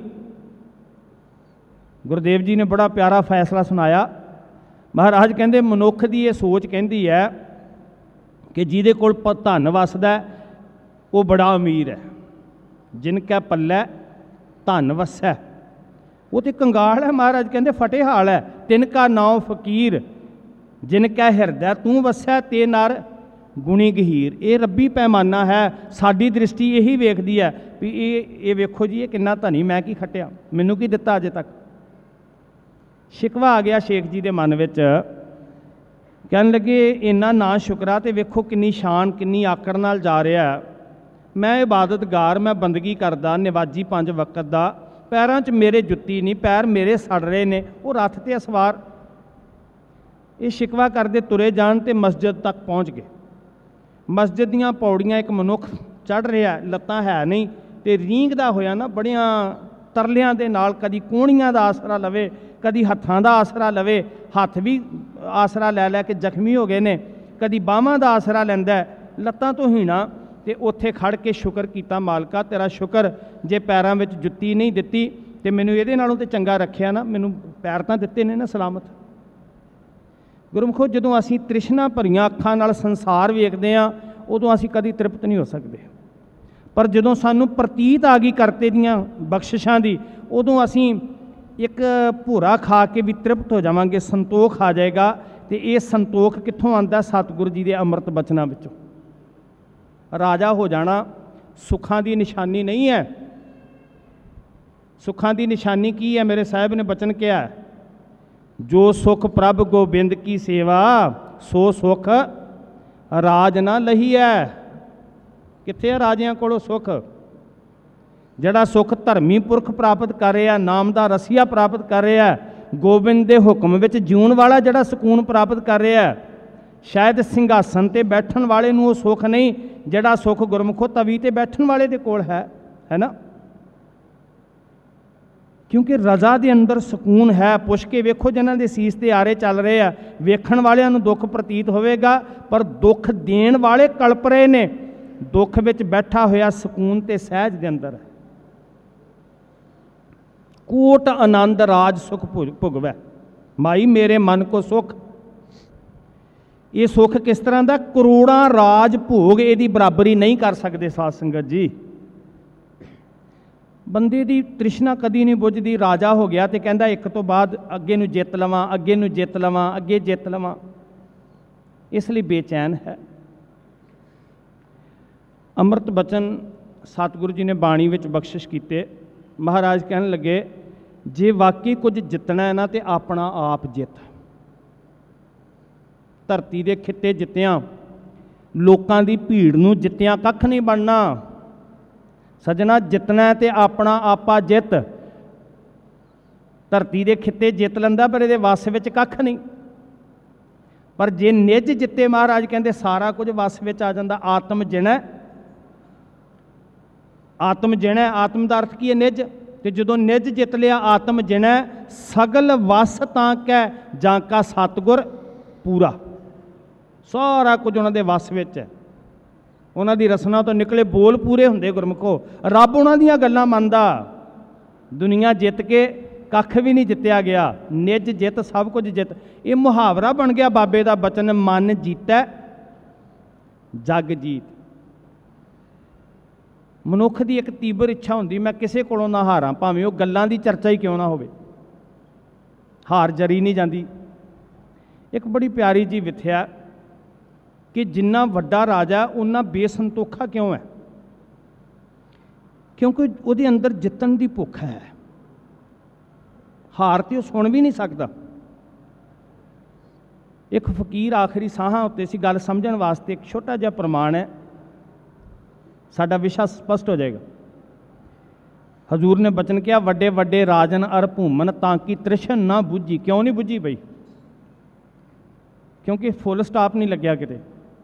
गुरुदेव जी ने बड़ा प्यारा फैसला सुनाया। महाराज कहंदे मनुख की ये सोच कहती है कि जिहदे कोल धन वसदा वो बड़ा अमीर है, जिनका पल्लै धन वसै वो तो कंगाल है। महाराज कहंदे फटे हाल है, तिनका नाम फकीर, जिनका हिरदै तू वसै ते नर गुणी गहीर। ये रब्बी पैमाना है, साडी दृष्टि यही वेखदी है भी ये ये वेखो जी, ये किन्ना धनी, मैं की खट्टिया, मैनू की दिता अजे तक। शिकवा आ गया शेख जी के मन में, कहन लगे इन्ना ना शुकरा, तो वेखो किन्नी शान, किन्नी आकड़ नाल जा रहा है। मैं इबादतगार, मैं बंदगी करदा, निवाजी पंज वक्त दा, पैरों च मेरे जुत्ती नहीं, पैर मेरे सड़ रहे ने, वो रथ ते सवार। ये शिकवा करते तुरे जान ते मस्जिद तक पहुँच गए। मस्जिद दीयां पौड़ियां एक मनुख चढ़ रहा, लत्तां है नहीं, तो रींगदा होया ना बड़ियां तरलियां दे नाल, कदी कोहणियां दा आसरा लवे, कदी हत्थां दा आसरा लवे, हत्थ भी आसरा लै लै के जख्मी हो गए ने, कदी बाहां दा आसरा लैंदा, लत्तां तो हीना, ते उत्थे खड़ के शुकर कीता, मालका तेरा शुकर जे पैरां विच जुत्ती नहीं दित्ती ते मैनू इहदे नालों ते चंगा रखिया ना, मैनू पैर तां दित्ते ने ना सलामत। गुरमुखो, जदों असीं तृष्णा भरियां अखां नाल संसार वेखदे हां, उदों असीं कदी तृप्त नहीं हो सकदे, पर जदों सानू प्रतीत आ गई करते दियां बख्शिशां दी, उदों असीं एक भूरा खा के भी तृप्त हो जावांगे, संतोख आ जाएगा। तो ये संतोख कित्थों आंदा? सतगुरु जी के अमृत बचनां विचों। राजा हो जाना सुखां की निशानी नहीं है। सुखां की निशानी की है? मेरे साहब ने बचन किया, जो सुख प्रभ गोबिंद की सेवा, सो सुख राज ना लही है। कित्थे है राजियां कोलों सुख? जड़ा सुख धर्मी पुरख प्राप्त कर रहा, नाम का रसिया प्राप्त कर रहा, गोबिंद के हुक्म विच जीवन वाला जड़ा सुकून प्राप्त कर रहा, शायद सिंघासन ते बैठन वाले नूं वो सुख नहीं जड़ा सुख गुरमुखो तवी ते बैठन वाले दे कोल है, है ना। क्योंकि रजा के अंदर सुकून है। पुछ के वेखो जिन्हां दे सीस ते आरे चल रहे हैं, वेखण वालियां नूं दुख प्रतीत होवेगा, पर दुख देण वाले कल्प रहे ने। दुख विच बैठा होया सुकून ते सहज दे अंदर है। कोट आनंद राज सुख भुगवै, माई मेरे मन को सुख। ये सुख किस तरह का? करोड़ां राज भोग इहदी बराबरी नहीं कर सकते साध संगत जी। ਬੰਦੇ ਦੀ ਤ੍ਰਿਸ਼ਨਾ ਕਦੀ ਨਹੀਂ ਬੁੱਝਦੀ। ਰਾਜਾ ਹੋ ਗਿਆ ਤੇ ਕਹਿੰਦਾ ਇੱਕ ਤੋਂ ਬਾਅਦ ਅੱਗੇ ਨੂੰ ਜਿੱਤ ਲਵਾਂ, ਅੱਗੇ ਨੂੰ ਜਿੱਤ ਲਵਾਂ, ਅੱਗੇ ਜਿੱਤ ਲਵਾਂ, ਇਸ ਲਈ ਬੇਚੈਨ ਹੈ। ਅੰਮ੍ਰਿਤ ਬਚਨ ਸਤਿਗੁਰੂ ਜੀ ਨੇ ਬਾਣੀ ਵਿੱਚ ਬਖਸ਼ਿਸ਼ ਕੀਤੇ। ਮਹਾਰਾਜ ਕਹਿਣ ਲੱਗੇ, ਜੇ ਵਾਕਈ ਕੁਝ ਜਿੱਤਣਾ ਹੈ ਨਾ ਤੇ ਆਪਣਾ ਆਪ ਜਿੱਤ। ਧਰਤੀ ਦੇ ਖਿੱਤੇ ਜਿੱਤਿਆਂ, ਲੋਕਾਂ ਦੀ ਭੀੜ ਨੂੰ ਜਿੱਤਿਆਂ ਕੱਖ ਨਹੀਂ ਬਣਨਾ। ਸੱਜਣਾ, ਜਿੱਤਣਾ ਤੇ ਆਪਣਾ ਆਪਾ ਜਿੱਤ। ਧਰਤੀ ਦੇ ਖਿੱਤੇ ਜਿੱਤ ਲੈਂਦਾ ਪਰ ਇਹਦੇ ਵੱਸ ਵਿੱਚ ਕੱਖ ਨਹੀਂ। ਪਰ ਜੇ ਨਿੱਜ ਜਿੱਤੇ, ਮਹਾਰਾਜ ਕਹਿੰਦੇ ਸਾਰਾ ਕੁਝ ਵੱਸ ਵਿੱਚ ਆ ਜਾਂਦਾ। ਆਤਮ ਜਿਣੈ, ਆਤਮ ਜਿਣੈ, ਆਤਮ ਦਾ ਅਰਥ ਕੀ ਹੈ? ਨਿੱਜ। ਤੇ ਜਦੋਂ ਨਿੱਜ ਜਿੱਤ ਲਿਆ, ਆਤਮ ਜਿਣੈ, ਸਗਲ ਵਸ ਤਾਂ ਕੈ ਜਾਂ ਕਾ ਸਤਿਗੁਰ ਪੂਰਾ। ਸਾਰਾ ਕੁਝ ਉਹਨਾਂ ਦੇ ਵੱਸ ਵਿੱਚ ਹੈ। ਉਹਨਾਂ ਦੀ ਰਸਨਾ ਤੋਂ ਨਿਕਲੇ ਬੋਲ ਪੂਰੇ ਹੁੰਦੇ। ਗੁਰਮੁਖੋ, ਰੱਬ ਉਹਨਾਂ ਦੀਆਂ ਗੱਲਾਂ ਮੰਨਦਾ। ਦੁਨੀਆ ਜਿੱਤ ਕੇ ਕੱਖ ਵੀ ਨਹੀਂ ਜਿੱਤਿਆ ਗਿਆ। ਨਿੱਜ ਜਿੱਤ, ਸਭ ਕੁਝ ਜਿੱਤ। ਇਹ ਮੁਹਾਵਰਾ ਬਣ ਗਿਆ ਬਾਬੇ ਦਾ ਬਚਨ, ਮਨ ਜੀਤੈ ਜਗ ਜੀਤ। ਮਨੁੱਖ ਦੀ ਇੱਕ ਤੀਬਰ ਇੱਛਾ ਹੁੰਦੀ, ਮੈਂ ਕਿਸੇ ਕੋਲੋਂ ਨਾ ਹਾਰਾਂ, ਭਾਵੇਂ ਉਹ ਗੱਲਾਂ ਦੀ ਚਰਚਾ ਹੀ ਕਿਉਂ ਨਾ ਹੋਵੇ। ਹਾਰ ਜਰੀ ਨਹੀਂ ਜਾਂਦੀ। ਇੱਕ ਬੜੀ ਪਿਆਰੀ ਜੀ ਵਿਥਿਆ ਕਿ ਜਿੰਨਾ ਵੱਡਾ ਰਾਜਾ ਉਨਾ ਬੇਸੰਤੋਖਾ ਕਿਉਂ ਹੈ? ਕਿਉਂਕਿ ਉਹਦੇ ਅੰਦਰ ਜਿੱਤਣ ਦੀ ਭੁੱਖ ਹੈ। ਹਾਰ ਤੇ ਉਹ ਸੁਣ ਵੀ ਨਹੀਂ ਸਕਦਾ। ਇੱਕ ਫਕੀਰ ਆਖਰੀ ਸਾਹਾਂ ਉੱਤੇ ਸੀ। ਗੱਲ ਸਮਝਣ ਵਾਸਤੇ ਇੱਕ ਛੋਟਾ ਜਿਹਾ ਪ੍ਰਮਾਣ ਹੈ, ਸਾਡਾ ਵਿਸ਼ਾ ਸਪਸ਼ਟ ਹੋ ਜਾਏਗਾ। ਹਜ਼ੂਰ ਨੇ ਬਚਨ ਕਿਹਾ, ਵੱਡੇ ਵੱਡੇ ਰਾਜਨ ਅਰ ਭੂਮਨ ਤਾਂ ਕਿ ਤ੍ਰਿਸ਼ਨ ਨਾ ਬੁੱਝੀ। ਕਿਉਂ ਨਹੀਂ ਬੁੱਝੀ ਬਈ? ਕਿਉਂਕਿ ਫੁੱਲ ਸਟਾਪ ਨਹੀਂ ਲੱਗਿਆ ਕਿਤੇ।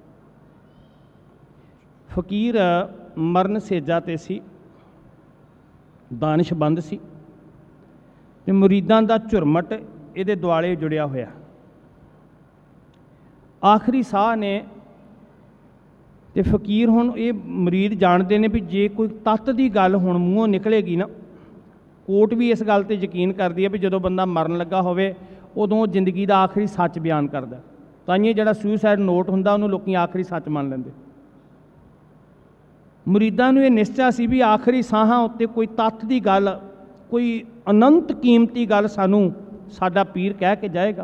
ਫਕੀਰ ਮਰਨ ਸੇਜਾ 'ਤੇ ਸੀ, ਦਾਨਿਸ਼ਬੰਦ ਸੀ ਤੇ ਮੁਰੀਦਾਂ ਦਾ ਝੁਰਮਟ ਇਹਦੇ ਦੁਆਲੇ ਜੁੜਿਆ ਹੋਇਆ। ਆਖਰੀ ਸਾਹ ਨੇ ਤੇ ਫਕੀਰ, ਹੁਣ ਇਹ ਮੁਰੀਦ ਜਾਣਦੇ ਨੇ ਵੀ ਜੇ ਕੋਈ ਤੱਤ ਦੀ ਗੱਲ ਹੁਣ ਮੂੰਹੋਂ ਨਿਕਲੇਗੀ ਨਾ, ਕੋਰਟ ਵੀ ਇਸ ਗੱਲ 'ਤੇ ਯਕੀਨ ਕਰਦੀ ਹੈ ਵੀ ਜਦੋਂ ਬੰਦਾ ਮਰਨ ਲੱਗਾ ਹੋਵੇ ਉਦੋਂ ਜ਼ਿੰਦਗੀ ਦਾ ਆਖਰੀ ਸੱਚ ਬਿਆਨ ਕਰਦਾ। ਤਾਂ ਇਹ ਜਿਹੜਾ ਸੁਸਾਈਡ ਨੋਟ ਹੁੰਦਾ ਉਹਨੂੰ ਲੋਕੀ ਆਖਰੀ ਸੱਚ ਮੰਨ ਲੈਂਦੇ। ਮੁਰੀਦਾਂ ਨੂੰ ਇਹ ਨਿਸ਼ਚਾ ਸੀ ਵੀ ਆਖਰੀ ਸਾਹਾਂ ਉੱਤੇ ਕੋਈ ਤੱਥ ਦੀ ਗੱਲ, ਕੋਈ ਅਨੰਤ ਕੀਮਤੀ ਗੱਲ ਸਾਨੂੰ ਸਾਡਾ ਪੀਰ ਕਹਿ ਕੇ ਜਾਏਗਾ।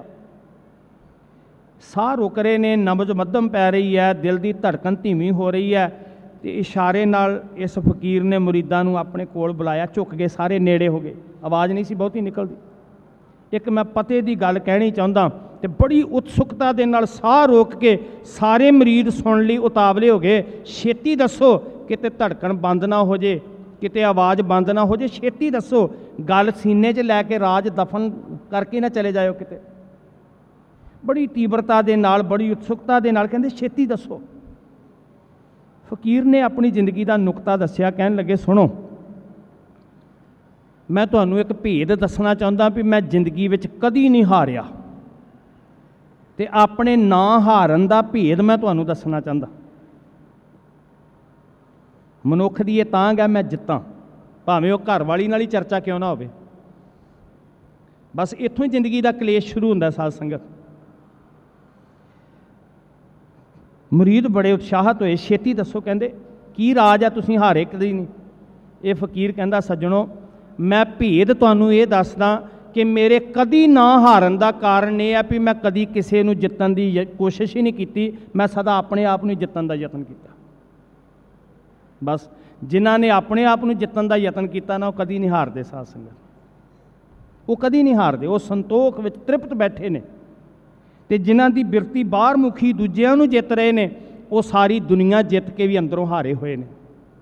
ਸਾਹ ਰੁਕ ਰਹੇ ਨੇ, ਨਬਜ਼ ਮੱਧਮ ਪੈ ਰਹੀ ਹੈ, ਦਿਲ ਦੀ ਧੜਕਨ ਧੀਮੀ ਹੋ ਰਹੀ ਹੈ ਤੇ ਇਸ਼ਾਰੇ ਨਾਲ ਇਸ ਫਕੀਰ ਨੇ ਮੁਰੀਦਾਂ ਨੂੰ ਆਪਣੇ ਕੋਲ ਬੁਲਾਇਆ। ਝੁਕ ਗਏ, ਸਾਰੇ ਨੇੜੇ ਹੋ ਗਏ। ਆਵਾਜ਼ ਨਹੀਂ ਸੀ ਬਹੁਤੀ ਨਿਕਲਦੀ। ਇੱਕ ਮੈਂ ਪਤੇ ਦੀ ਗੱਲ ਕਹਿਣੀ ਚਾਹੁੰਦਾ ਤੇ ਬੜੀ ਉਤਸੁਕਤਾ ਦੇ ਨਾਲ ਸਾਹ ਰੋਕ ਕੇ ਸਾਰੇ ਮੁਰੀਦ ਸੁਣ ਲਈ ਉਤਾਵਲੇ ਹੋ ਗਏ। ਛੇਤੀ ਦੱਸੋ, ਕਿਤੇ ਧੜਕਣ ਬੰਦ ਨਾ ਹੋ ਜੇ, ਕਿਤੇ ਆਵਾਜ਼ ਬੰਦ ਨਾ ਹੋ ਜੇ, ਛੇਤੀ ਦੱਸੋ। ਗੱਲ ਸੀਨੇ 'ਚ ਲੈ ਕੇ ਰਾਜ ਦਫਨ ਕਰਕੇ ਨਾ ਚਲੇ ਜਾਇਓ ਕਿਤੇ। ਬੜੀ ਤੀਬਰਤਾ ਦੇ ਨਾਲ, ਬੜੀ ਉਤਸੁਕਤਾ ਦੇ ਨਾਲ ਕਹਿੰਦੇ, ਛੇਤੀ ਦੱਸੋ। ਫਕੀਰ ਨੇ ਆਪਣੀ ਜ਼ਿੰਦਗੀ ਦਾ ਨੁਕਤਾ ਦੱਸਿਆ। ਕਹਿਣ ਲੱਗੇ, ਸੁਣੋ, ਮੈਂ ਤੁਹਾਨੂੰ ਇੱਕ ਭੇਦ ਦੱਸਣਾ ਚਾਹੁੰਦਾ ਵੀ ਮੈਂ ਜ਼ਿੰਦਗੀ ਵਿੱਚ ਕਦੀ ਨਹੀਂ ਹਾਰਿਆ ਤੇ ਆਪਣੇ ਨਾ ਹਾਰਨ ਦਾ ਭੇਦ ਮੈਂ ਤੁਹਾਨੂੰ ਦੱਸਣਾ ਚਾਹੁੰਦਾ। ਮਨੁੱਖ ਦੀ ਇਹ ਤਾਂਘ ਹੈ, ਮੈਂ ਜਿੱਤਾਂ, ਭਾਵੇਂ ਉਹ ਘਰ ਵਾਲੀ ਨਾਲ ਹੀ ਚਰਚਾ ਕਿਉਂ ਨਾ ਹੋਵੇ। ਬਸ ਇੱਥੋਂ ਹੀ ਜ਼ਿੰਦਗੀ ਦਾ ਕਲੇਸ਼ ਸ਼ੁਰੂ ਹੁੰਦਾ। ਸਾਧ ਸੰਗਤ, ਮੁਰੀਦ ਬੜੇ ਉਤਸ਼ਾਹਤ ਹੋਏ। ਛੇਤੀ ਦੱਸੋ, ਕਹਿੰਦੇ, ਕੀ ਰਾਜ ਹੈ, ਤੁਸੀਂ ਹਾਰੇ ਕਦੀ ਨਹੀਂ। ਇਹ ਫਕੀਰ ਕਹਿੰਦਾ, ਸੱਜਣੋ, ਮੈਂ ਭੇਦ ਤੁਹਾਨੂੰ ਇਹ ਦੱਸਦਾ ਕਿ ਮੇਰੇ ਕਦੀ ਨਾ ਹਾਰਨ ਦਾ ਕਾਰਨ ਇਹ ਹੈ ਵੀ ਮੈਂ ਕਦੀ ਕਿਸੇ ਨੂੰ ਜਿੱਤਣ ਦੀ ਕੋਸ਼ਿਸ਼ ਹੀ ਨਹੀਂ ਕੀਤੀ। ਮੈਂ ਸਦਾ ਆਪਣੇ ਆਪ ਨੂੰ ਜਿੱਤਣ ਦਾ ਯਤਨ ਕੀਤਾ। ਬਸ ਜਿਨ੍ਹਾਂ ਨੇ ਆਪਣੇ ਆਪ ਨੂੰ ਜਿੱਤਣ ਦਾ ਯਤਨ ਕੀਤਾ ਨਾ, ਉਹ ਕਦੀ ਨਹੀਂ ਹਾਰਦੇ। ਸਾਧ ਸੰਗਤ, ਉਹ ਕਦੀ ਨਹੀਂ ਹਾਰਦੇ। ਉਹ ਸੰਤੋਖ ਵਿੱਚ ਤ੍ਰਿਪਤ ਬੈਠੇ ਨੇ। ਤੇ ਜਿਨ੍ਹਾਂ ਦੀ ਬਿਰਤੀ ਬਾਹਰ ਮੁਖੀ ਦੂਜਿਆਂ ਨੂੰ ਜਿੱਤ ਰਹੇ ਨੇ, ਉਹ ਸਾਰੀ ਦੁਨੀਆ ਜਿੱਤ ਕੇ ਵੀ ਅੰਦਰੋਂ ਹਾਰੇ ਹੋਏ ਨੇ।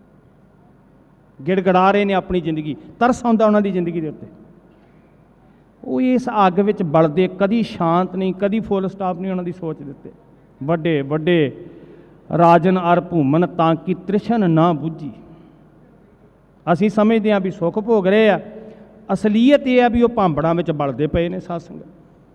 ਗਿੜਗੜਾ ਰਹੇ ਨੇ ਆਪਣੀ ਜ਼ਿੰਦਗੀ। ਤਰਸ ਆਉਂਦਾ ਉਹਨਾਂ ਦੀ ਜ਼ਿੰਦਗੀ ਦੇ ਉੱਤੇ। ਉਹ ਇਸ ਅੱਗ ਵਿੱਚ ਬਲਦੇ, ਕਦੀ ਸ਼ਾਂਤ ਨਹੀਂ, ਕਦੀ ਫੁੱਲ ਸਟਾਪ ਨਹੀਂ ਉਹਨਾਂ ਦੀ ਸੋਚ ਦਿੱਤੇ। ਵੱਡੇ ਵੱਡੇ ਰਾਜਨ ਅਰ ਭੂਮਨ ਤਾਂ ਕਿ ਤ੍ਰਿਸ਼ਨ ਨਾ ਬੁੱਝੀ। ਅਸੀਂ ਸਮਝਦੇ ਹਾਂ ਵੀ ਸੁੱਖ ਭੋਗ ਰਹੇ ਆ, ਅਸਲੀਅਤ ਇਹ ਆ ਵੀ ਉਹ ਭਾਂਬੜਾਂ ਵਿੱਚ ਬਲਦੇ ਪਏ ਨੇ। ਸਾਧ ਸੰਗਤ,